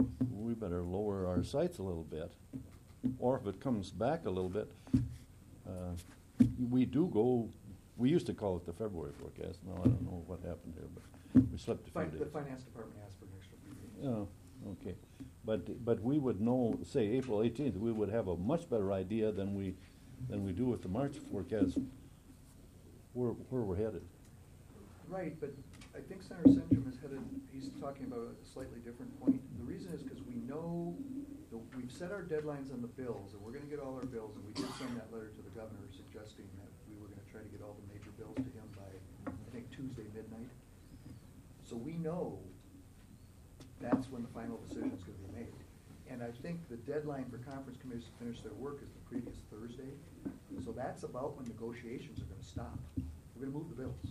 we better lower our sights a little bit. Or if it comes back a little bit, uh, we do go, we used to call it the February forecast. Now, I don't know what happened there, but we slept a few
Fin-
days.
The finance department asked for an extra meeting.
Oh, okay. But, but we would know, say, April eighteenth, we would have a much better idea than we, than we do with the March forecast, where, where we're headed.
Right, but I think Senator Centrum is headed, he's talking about a slightly different point. The reason is because we know, the, we've set our deadlines on the bills, and we're gonna get all our bills, and we did send that letter to the governor suggesting that we were gonna try to get all the major bills to him by, I think, Tuesday midnight. So we know that's when the final decision is gonna be made. And I think the deadline for conference committees to finish their work is the previous Thursday. So that's about when negotiations are gonna stop. We're gonna move the bills.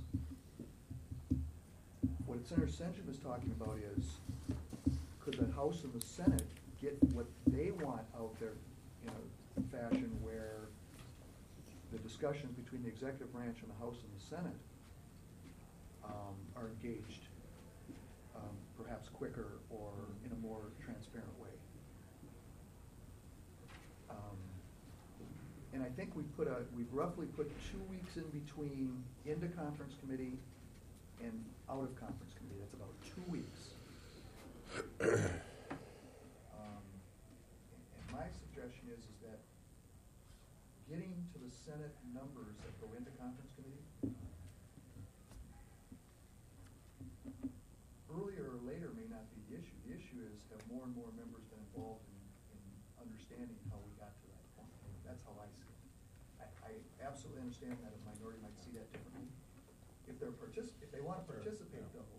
What Senator Centrum is talking about is, could the House and the Senate get what they want out there in a fashion where the discussions between the executive branch and the House and the Senate um, are engaged, um, perhaps quicker or in a more transparent way. Um, and I think we put a, we've roughly put two weeks in between into conference committee and out of conference committee. That's about two weeks. um, and my suggestion is, is that getting to the Senate numbers that go into conference committee, earlier or later may not be the issue. The issue is, have more and more members been involved in, in understanding how we got to that point. That's how I see it. I, I absolutely understand that a minority might see that differently. If they're partic- if they want to participate, though,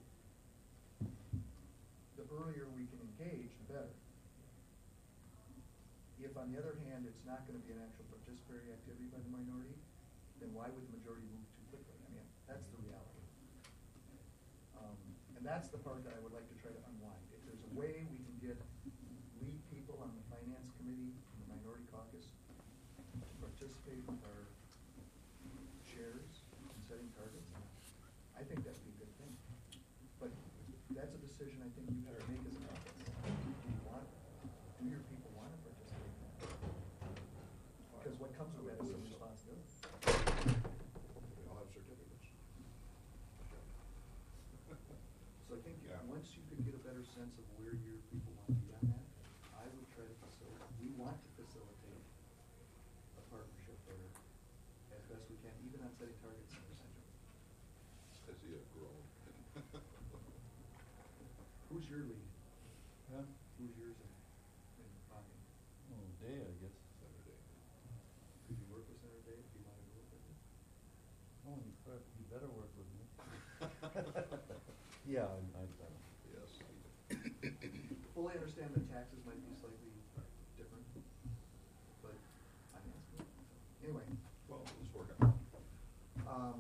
the earlier we can engage, the better. If, on the other hand, it's not going to be an actual participatory activity by the minority, then why would the majority move too quickly? I mean, that's the reality. Um, and that's the part that I would like to try to unwind. If there's a way we can get lead people on the finance committee and the minority caucus to participate with our chairs in setting targets, I think that'd be a good thing. But that's a decision I think you have to make as an office. Do you want, do your people want to participate in that? Because what comes with that is some responsibility.
We all have certificates.
So I think
Yeah.
once you could get a better sense of where your people want to be on that, I would try to facilitate, we want to facilitate a partnership there as best we can, even on setting targets in the center.
As he had grown.
Who's your lead?
Yeah.
Who's yours in, in Bonnie?
Oh, day, I guess.
Senator Day.
Could you work with Senator Dave? Do you want to go with him?
Oh, you, bet- you better work with me. Yeah, I, I,
Yes.
Fully understand that taxes might be slightly different, but I'm asking. Anyway.
Well, let's work on it.
Um,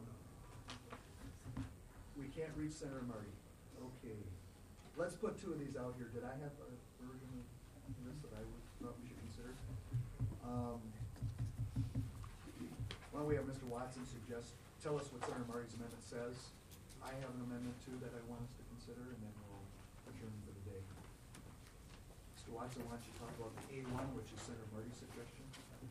we can't reach Senator Marty. Okay. Let's put two of these out here. Did I have a version of this that I would, thought we should consider? Um, why don't we have Mister Watson suggest, tell us what Senator Marty's amendment says. I have an amendment too that I want us to consider, and then we'll adjourn for the day. Mister Watson, why don't you talk about the A one, which is Senator Marty's suggestion?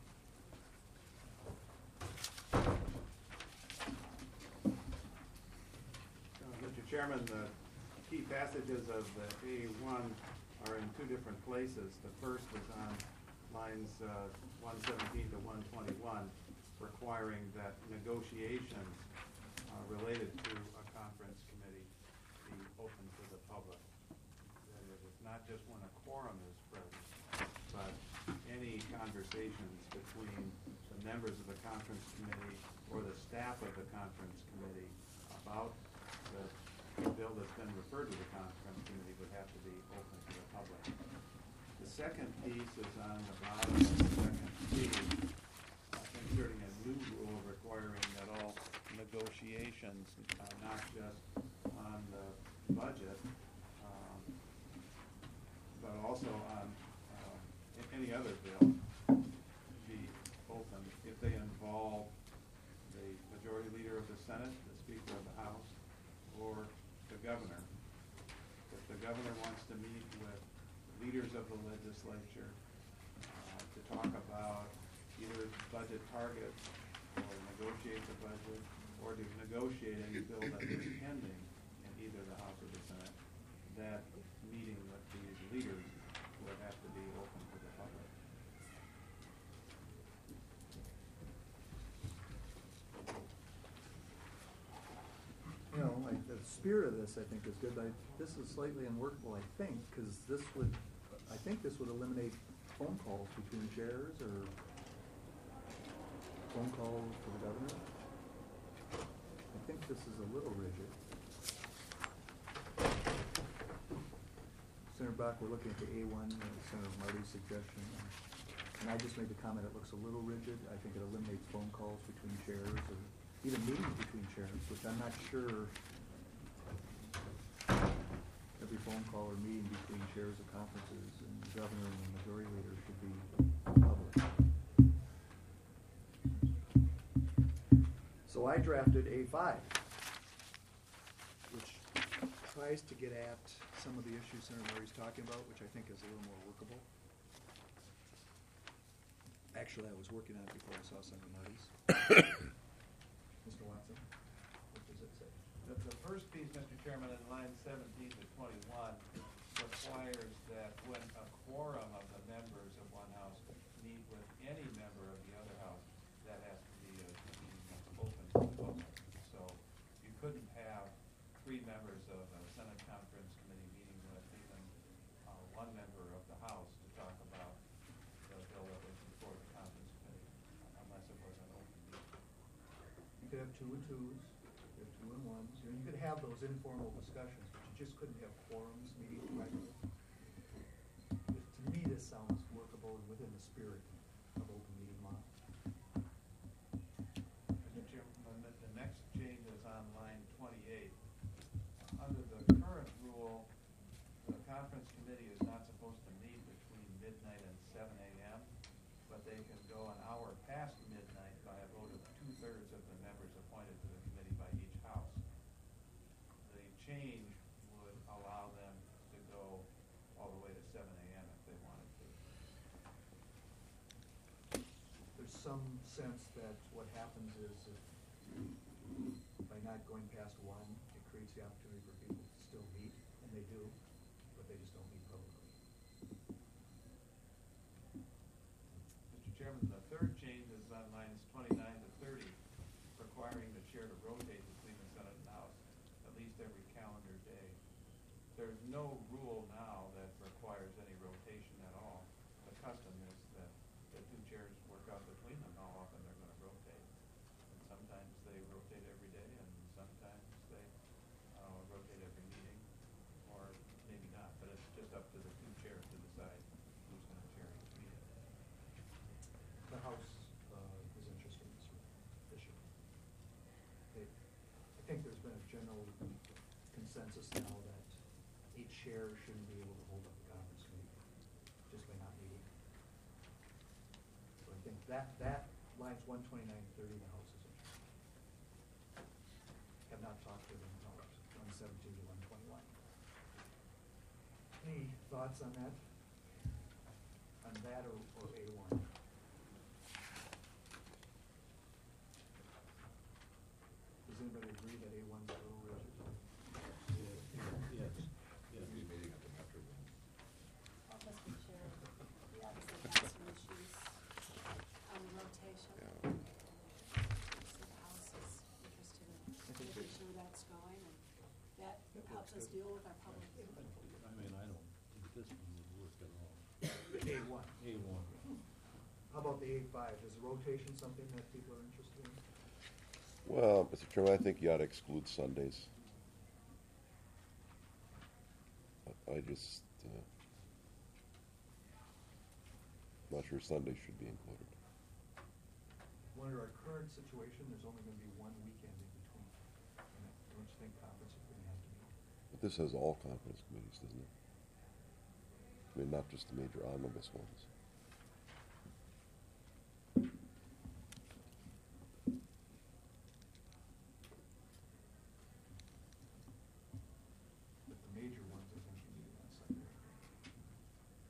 Uh, Mister Chairman, the key passages of the A one are in two different places. The first is on lines uh, one seventeen to one twenty-one, requiring that negotiations uh, related to a conference committee be open to the public. That is, it's not just when a quorum is present, but any conversations between the members of the conference committee or the staff of the conference committee about the bill that's been referred to the conference committee would have to be open to the public. The second piece is on the bottom of the second page, uh, inserting a new rule requiring that all negotiations, uh, not just on the budget, um, but also on uh, a- any other bill, be open if they involve the majority leader of the Senate, the Speaker of the House, or the governor. If the governor wants to meet with leaders of the legislature uh, to talk about either budget targets or negotiate the budget or to negotiate any bill that is pending in either the House or the Senate. That meeting with these leaders would have to be open to the public.
You know, like, the spirit of this, I think, is good. I, this is slightly unworkable, I think, because this would, I think this would eliminate phone calls between chairs or phone calls to the governor. I think this is a little rigid. Senator Brock, we're looking at the A one, uh, Senator Marty's suggestion. And I just made the comment, it looks a little rigid. I think it eliminates phone calls between chairs or even meetings between chairs, which I'm not sure every phone call or meeting between chairs of conferences and the governor and the majority leader should be public. So I drafted A five, which tries to get at some of the issues Senator Murray's talking about, which I think is a little more workable. Actually, I was working on it before I saw Senator Marty's. Mister Watson, what does it say?
The, the first piece, Mister Chairman, in line seventeen to twenty-one, requires that when a quorum of the members of one house meet with any member of the other house, that has to be a meeting that's open to the public. So you couldn't have three members of a Senate Conference Committee meeting with even uh, one member of the House to talk about the bill that was before the Conference Committee, unless it was an open meeting.
You could have two and twos, you could have two and ones, you know, you could have those informal discussions, but you just couldn't have quorums meeting privately. To me, this sounds workable and within the spirit of open meeting law.
Mister Chairman, the, the next change is on line twenty-eight. Under the current rule, the conference committee is not supposed to meet between midnight and seven A M, but they can go an hour past midnight by a vote of two-thirds of the members appointed to the committee by each house. The change would allow them to go all the way to seven A M if they wanted to.
There's some sense that what happens is if, by not going past one, it creates the opportunity for people to still meet, and they do, but they just don't meet publicly.
Mister Chairman, the third change is on lines twenty-nine to thirty, requiring the chair to rotate between the Senate and House at least every calendar day. There's no rule now that requires any rotation at all. The custom is that the two chairs work out between them how often they're going to rotate. And sometimes they rotate every day, and sometimes they uh, rotate every meeting, or maybe not. But it's just up to the two chairs to decide who's going to chair each meeting.
The House uh, is interested in this issue. They, I think there's been a general consensus now that a chair shouldn't be able to hold up the conference committee just by not meeting. So I think that, that lines one twenty-nine thirty, the House is interested. Have not talked to them about one seventeen to one twenty-one. Any thoughts on that? On that or, or A one? Does anybody agree that A one's a little rigid?
Yes, yes.
Be meeting at the Metro Room.
Well, Mister Chair, we obviously have some issues on the rotation.
Yeah.
So the House is interested in
I think
making
that-
sure that's going, and that
That
helps
works
us
good.
deal with our public.
I mean, I don't think this one would work at all.
A one.
A one.
How about the A five? Is rotation something that people are interested in?
Well, Mister Chairman, I think you ought to exclude Sundays. I- I just, uh, not sure Sundays should be included.
Under our current situation, there's only gonna be one weekend in between. And I don't you think conference is gonna have to be?
But this has all conference committees, doesn't it? I mean, not just the major omnibus ones.
But the major ones, I think you need on Sunday.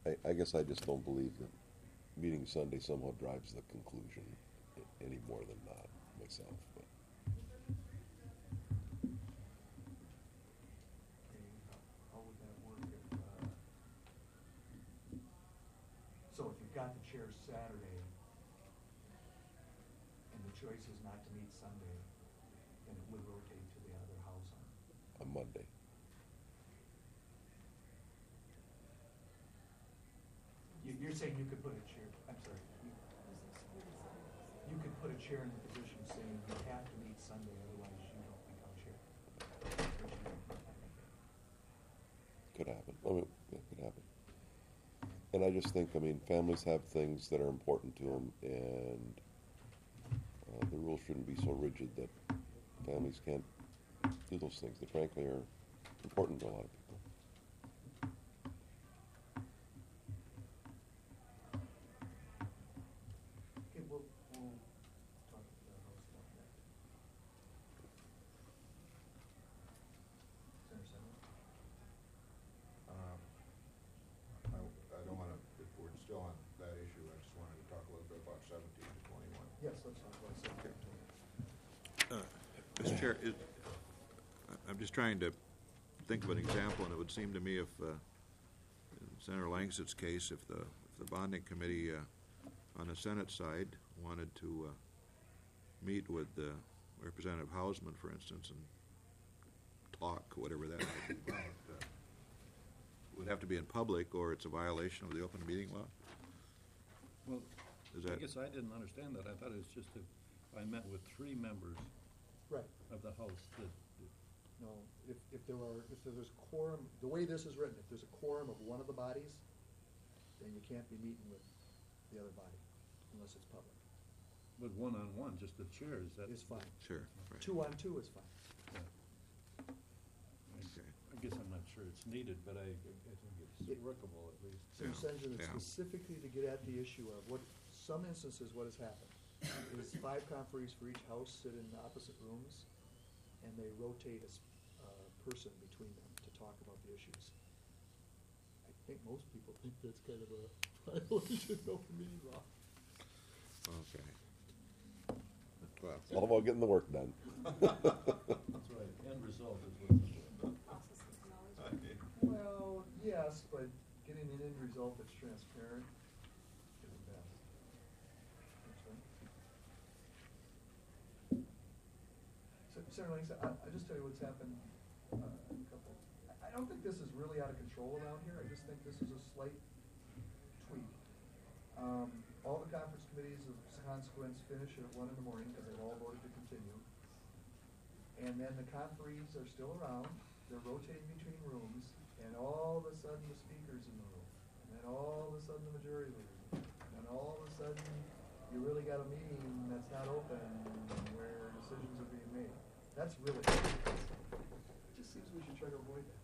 I, I guess I just don't believe that meeting Sunday somehow drives the conclusion a- any more than not myself, but.
Okay, how- how would that work if, uh, so if you've got the chairs Saturday, and the choice is not to meet Sunday, then it would rotate to the other house on.
On Monday.
You, you're saying you could put a chair, I'm sorry, you, you could put a chair in the position saying you have to meet Sunday, otherwise you don't become chair.
Could happen. I mean, it could happen. And I just think, I mean, families have things that are important to them, and uh, the rules shouldn't be so rigid that families can't do those things that frankly are important to a lot of people.
Okay, we'll, we'll talk to the host about that. Senator Sanders?
Um, I, I don't wanna, if we're still on that issue, I just wanted to talk a little bit about seventeen to twenty-one.
Yes, let's talk about seventeen.
Uh, Mister Chair, is, I- I'm just trying to think of an example, and it would seem to me if, uh, in Senator Langsett's case, if the, if the bonding committee, uh, on the Senate side wanted to, uh, meet with, uh, Representative Hausman, for instance, and talk, whatever that might be about, uh, would have to be in public, or it's a violation of the open meeting law?
Well,
Is
I
that-
guess I didn't understand that. I thought it was just if I met with three members
Right.
of the House that,
No, if, if there are, if there's quorum, the way this is written, if there's a quorum of one of the bodies, then you can't be meeting with the other body unless it's public.
with one-on-one, just the chairs, that.
It's fine.
Sure, right.
Two on two is fine.
Yeah.
Okay.
I guess I'm not sure it's needed, but I, I think it's workable at least.
Senator
Yeah,
Sengen, it's
yeah.
specifically to get at the issue of what, some instances, what has happened is five conferees for each house sit in opposite rooms, and they rotate a s- uh, person between them to talk about the issues. I think most people think that's kind of a violation of open meeting law.
Okay. Well,
It's all about getting the work done.
That's right, end result is what's important.
Process of knowledge.
Well, yes, but getting an end result that's transparent is the best. That's right. So, Senator Langston, I, I just tell you what's happened, uh, a couple, I, I don't think this is really out of control around here, I just think this is a slight tweak. Um, all the conference committees of consequence finish at one in the morning, because they've all voted to continue. And then the conferees are still around, they're rotating between rooms, and all of a sudden the speaker's in the room. And then all of a sudden the majority leader's in the room. And then all of a sudden, you really got a meeting that's not open where decisions are being made. That's really, it just seems we should try to avoid that.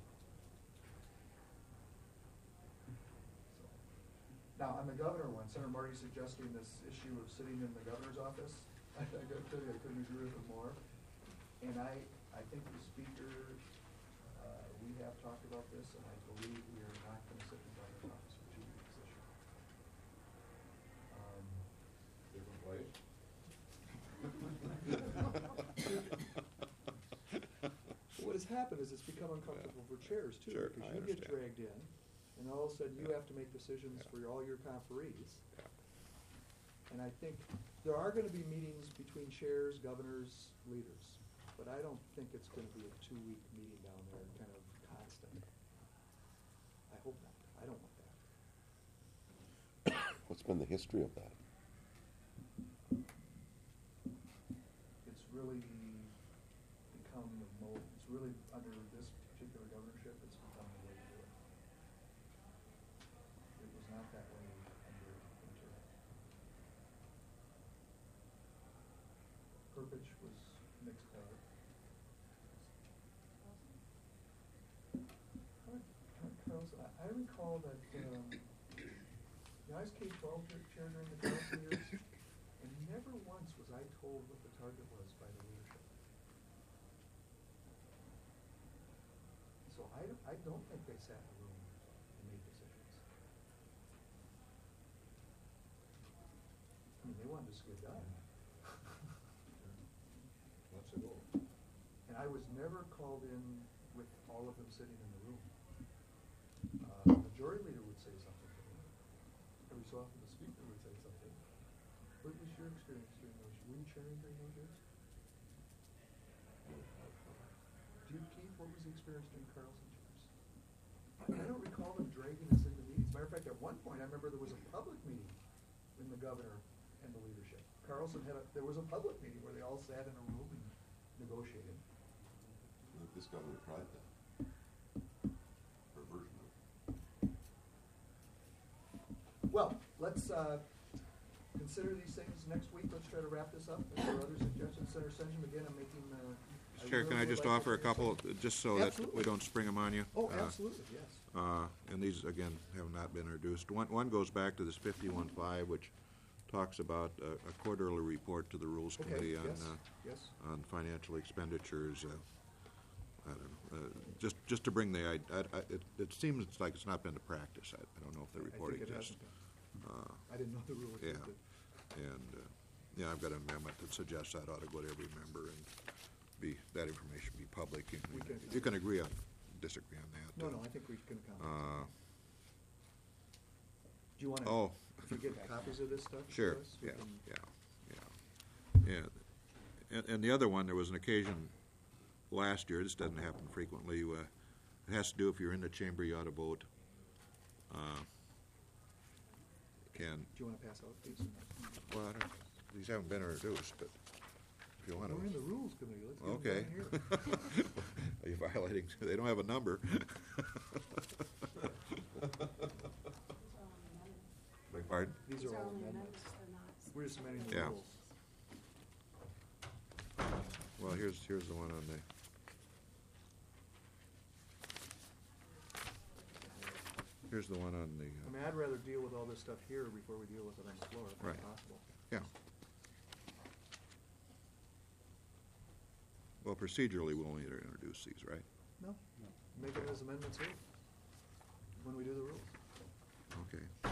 So, now, on the governor one, Senator Marty suggesting this issue of sitting in the governor's office, I gotta tell you, I couldn't agree with him more. And I, I think the speaker, uh, we have talked about this, and I believe we are not gonna sit in the governor's office for two weeks this year. Um,
different place?
What has happened is it's become uncomfortable for chairs too,
Sure,
because
I
you get
understand.
dragged in, and all of a sudden you
Yeah.
have to make decisions
Yeah.
for all your conferees.
Yeah.
And I think there are gonna be meetings between chairs, governors, leaders, but I don't think it's gonna be a two-week meeting down there, kind of constant. I hope not, I don't want that.
What's been the history of that?
It's really become the mo, it's really, under this particular governorship, it's become the way to do it. It was not that way under Winter. Purpich was mixed bag. Car- Car- Carlson, I, I recall that, um, you know, I was K twelve chair chair during the Carlson years, and never once was I told what the target was by the leadership. So I, don't- I don't think they sat in a room and made decisions. this get done.
What's the goal?
And I was never called in with all of them sitting in the room. Uh, the majority leader would say something to me. Every so often the speaker would say something. What was your experience during those, were you chairing during those years? Do you, Keith, what was the experience during Carlson's years? I, I don't recall them dragging us into meetings. Matter of fact, at one point, I remember there was a public meeting in the governor and the leadership. Carlson had a, there was a public meeting where they all sat in a room and negotiated.
This governor tried that. Or version of it.
Well, let's uh, consider these things next week. Let's try to wrap this up. If there are other suggestions, Senator Senjum, again, I'm making. Uh,
Mister Chair, can I
really
just
would like
offer a
to hear
couple,
some-
just so that
Absolutely.
we don't spring them on you?
Oh,
Uh,
absolutely, yes.
Uh, and these, again, have not been introduced. One, one goes back to this fifty-one five, which talks about a, a quarterly report to the Rules
Okay,
Committee on,
yes,
uh,
yes.
on financial expenditures. Uh, I don't know, uh, just, just to bring the, I, I, I- it, it seems like it's not been to practice. I, I don't know if the
I
report
think it
exists.
hasn't been.
Uh,
I didn't know the rule
yeah.
existed.
And, uh, yeah, I've got an amendment that suggests that ought to go to every member and be, that information be public. And
We can-
You can agree on, disagree on that.
No,
uh,
no, I think we can
Uh,
accommodate. Do you want to,
oh.
if you get copies of this stuff? to
Sure,
us, we
yeah,
can-
yeah, yeah. Yeah, and, and the other one, there was an occasion last year, this doesn't happen frequently, uh, it has to do if you're in the chamber, you ought to vote. Uh, And,
Do you want to pass out these?
well, I don't, these haven't been introduced, but if you want to.
We're in the rules committee, let's get
Okay.
them done here.
Are you violating, they don't have a number.
These are only amendments.
Beg pardon?
These
These
are
are
all
only
amendments.
amendments, they're not.
We're just amending the
Yeah.
rules.
Well, here's, here's the one on the, here's the one on the,
I
uh,
mean, I'd rather deal with all this stuff here before we deal with it on the floor, if
Right.
that's possible.
yeah. Well, procedurally, we'll only introduce these, right?
No, make it as amendments here, when we do the rules.
Okay.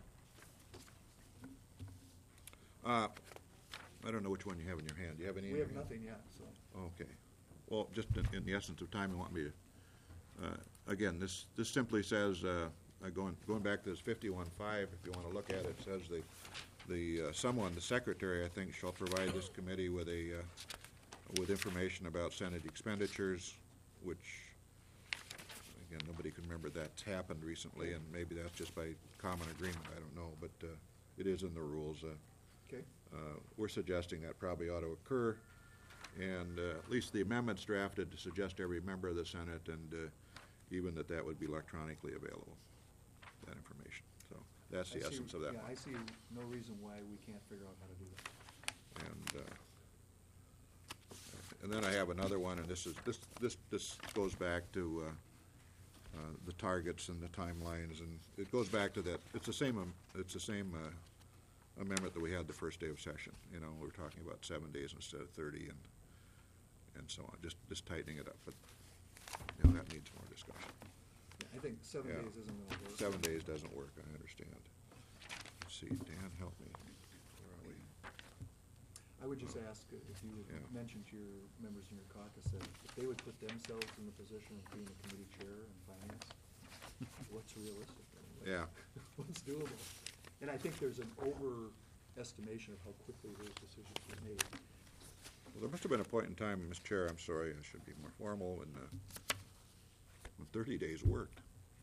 Uh, I don't know which one you have in your hand. Do you have any? in
We
your
have
hand?
nothing yet, so.
Okay. Well, just in, in the essence of time, you want me to, uh, again, this, this simply says, uh, uh, going, going back to this fifty-one five, if you want to look at it, it says the, the, uh, someone, the secretary, I think, shall provide this committee with a, uh, with information about Senate expenditures, which, again, nobody can remember that's happened recently, and maybe that's just by common agreement, I don't know, but, uh, it is in the rules. Uh,
Okay,
uh, We're suggesting that probably ought to occur, and uh, at least the amendments drafted to suggest every member of the Senate, and uh, even that that would be electronically available, that information. So that's
I
the
see-
essence of that
Yeah, I
one.
see no reason why we can't figure out how to do that.
And, uh, and then I have another one, and this is, this, this, this goes back to uh, uh, the targets and the timelines, and it goes back to that, it's the same, um, it's the same uh, amendment that we had the first day of session. You know, we're talking about seven days instead of thirty, and, and so on, just, just tightening it up, but, you know, that needs more discussion.
Yeah, I think seven
Yeah.
days isn't gonna work.
Seven days doesn't work, I understand. Let's see, Dan, help me. Where are we?
I would just ask uh, if you would
Yeah.
mention to your members in your caucus that if they would put themselves in the position of being a committee chair in finance, what's realistic? I mean, what-
Yeah.
What's doable? And I think there's an overestimation of how quickly those decisions get made.
Well, there must have been a point in time, Mister Chair, I'm sorry, I should be more formal, when, uh, when thirty days worked.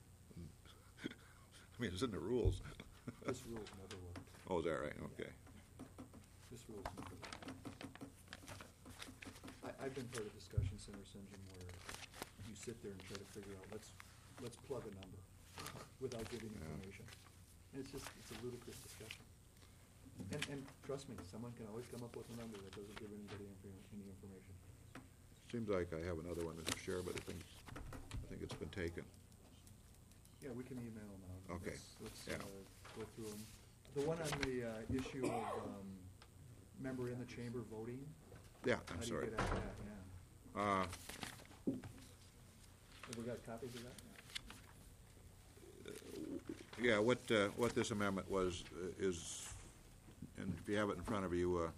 I mean, it's in the rules.
This rule's never worked.
Oh, is that right? Okay.
This rule's never worked. I, I've been part of discussions, Senator Sinjin, where you sit there and try to figure out, let's, let's plug a number without giving
Yeah.
information. And it's just, it's a ludicrous discussion. And, and trust me, someone can always come up with a number that doesn't give anybody infor- any information.
Seems like I have another one, Mister Chair, but I think, I think it's been taken.
Yeah, we can email them out.
Okay,
Let's, let's,
yeah.
uh, go through them. The one on the, uh, issue of, um, member in the chamber voting.
Yeah,
How
I'm
do you
sorry.
get at that, yeah?
Uh,
Have we got copies of that?
Yeah, what, uh, what this amendment was, uh, is and if you have it in front of you, uh,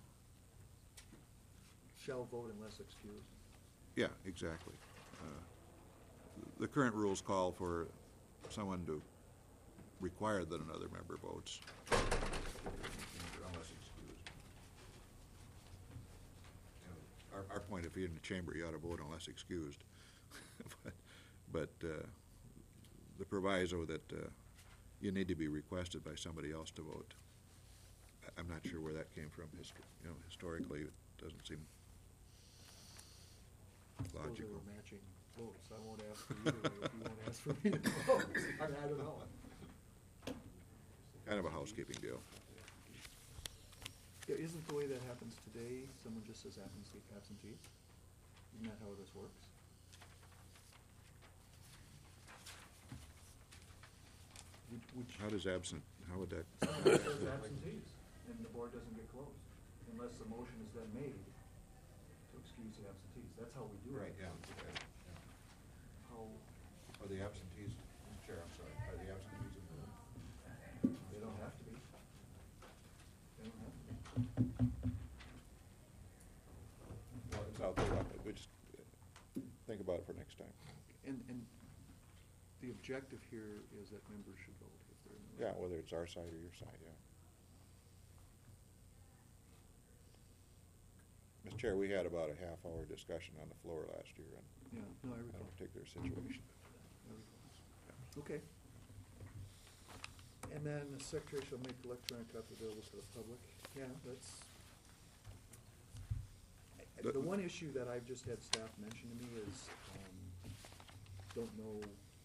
Shall vote unless excused.
yeah, exactly. Uh, The current rules call for someone to require that another member votes, unless excused. You know, Our, our point, if you're in the chamber, you ought to vote unless excused. But, but uh, the proviso that uh, you need to be requested by somebody else to vote, I- I'm not sure where that came from. Histo- You know, historically, it doesn't seem
Suppose they
logical.
were matching votes. I won't ask for either way if you won't ask for me to vote. I mean, I don't know.
Kind of a housekeeping deal.
Yeah, isn't the way that happens today, someone just says absentee, absentee? Isn't that how this works? Which, which,
How does absent, how would that?
someone just says absentees, and the board doesn't get closed, unless the motion is then made to excuse the absentees. That's how we do it. How,
Are the absentees, Chair, I'm sorry, are the absentees in the room?
they don't have to be. They don't have to be.
Well, it's out there, we just, uh, think about it for next time.
And, and the objective here is that members should vote if they're in the room.
Yeah, whether it's our side or your side, yeah. Mister Chair, we had about a half-hour discussion on the floor last year on
Yeah, no, I
on
recall.
a particular situation.
I recall. Okay. And then the secretary shall make electronic copy available to the public. Yeah, that's, I-
The-
the one issue that I've just had staff mention to me is, um, don't know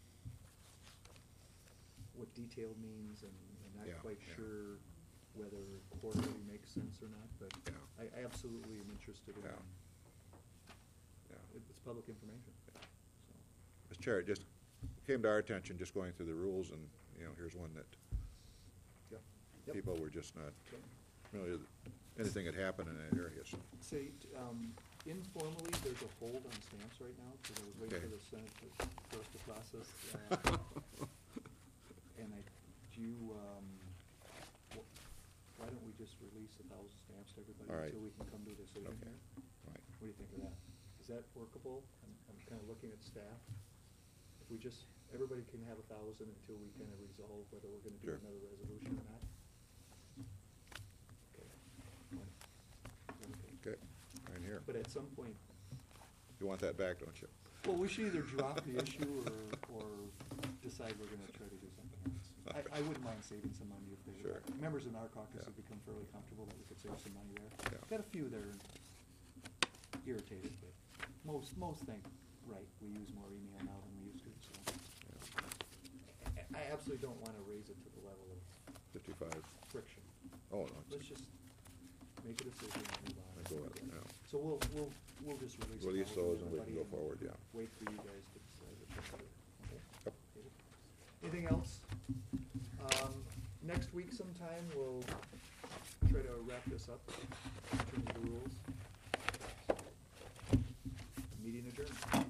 what detailed means and, and
Yeah,
not quite
yeah.
sure whether quarterly makes sense or not, but
Yeah.
I, I absolutely am interested in,
Yeah. Yeah.
it- it's public information, so.
Mister Chair, it just came to our attention, just going through the rules, and, you know, here's one that
Yep. Yep.
people were just not
Yep.
familiar that anything had happened in that area, so.
Say, t- um, informally, there's a hold on stamps right now, because I was waiting
Okay.
for the Senate to, for us to process. uh, And I, do you, um, wh- why don't we just release a thousand stamps to everybody
All right.
until we can come to a decision
Okay.
here?
Right.
What do you think of that? Is that workable? I'm, I'm kind of looking at staff. If we just, everybody can have a thousand until we kind of resolve whether we're gonna do
Sure.
another resolution or not? Okay. Fine. Okay.
Okay, right here.
But at some point,
You want that back, don't you?
well, we should either drop the issue or, or decide we're gonna try to do something else. I, I wouldn't mind saving some money if they,
Sure.
members in our caucus
Yeah.
have become fairly comfortable that we could save some money there.
Yeah.
Got a few that are irritated, but most, most think, right, we use more email now than we used to, so. I- I absolutely don't wanna raise it to the level of
Fifty-five.
friction.
Oh, no. it's-
Let's just make a decision and move on.
I go with it, yeah.
So we'll, we'll, we'll just release. a
Release
thousand
those and we can
everybody
go forward, yeah.
Wait for you guys to decide what you're gonna do, okay?
Yep.
Anything else? Um, next week sometime, we'll try to wrap this up in terms of the rules. Meeting adjourned.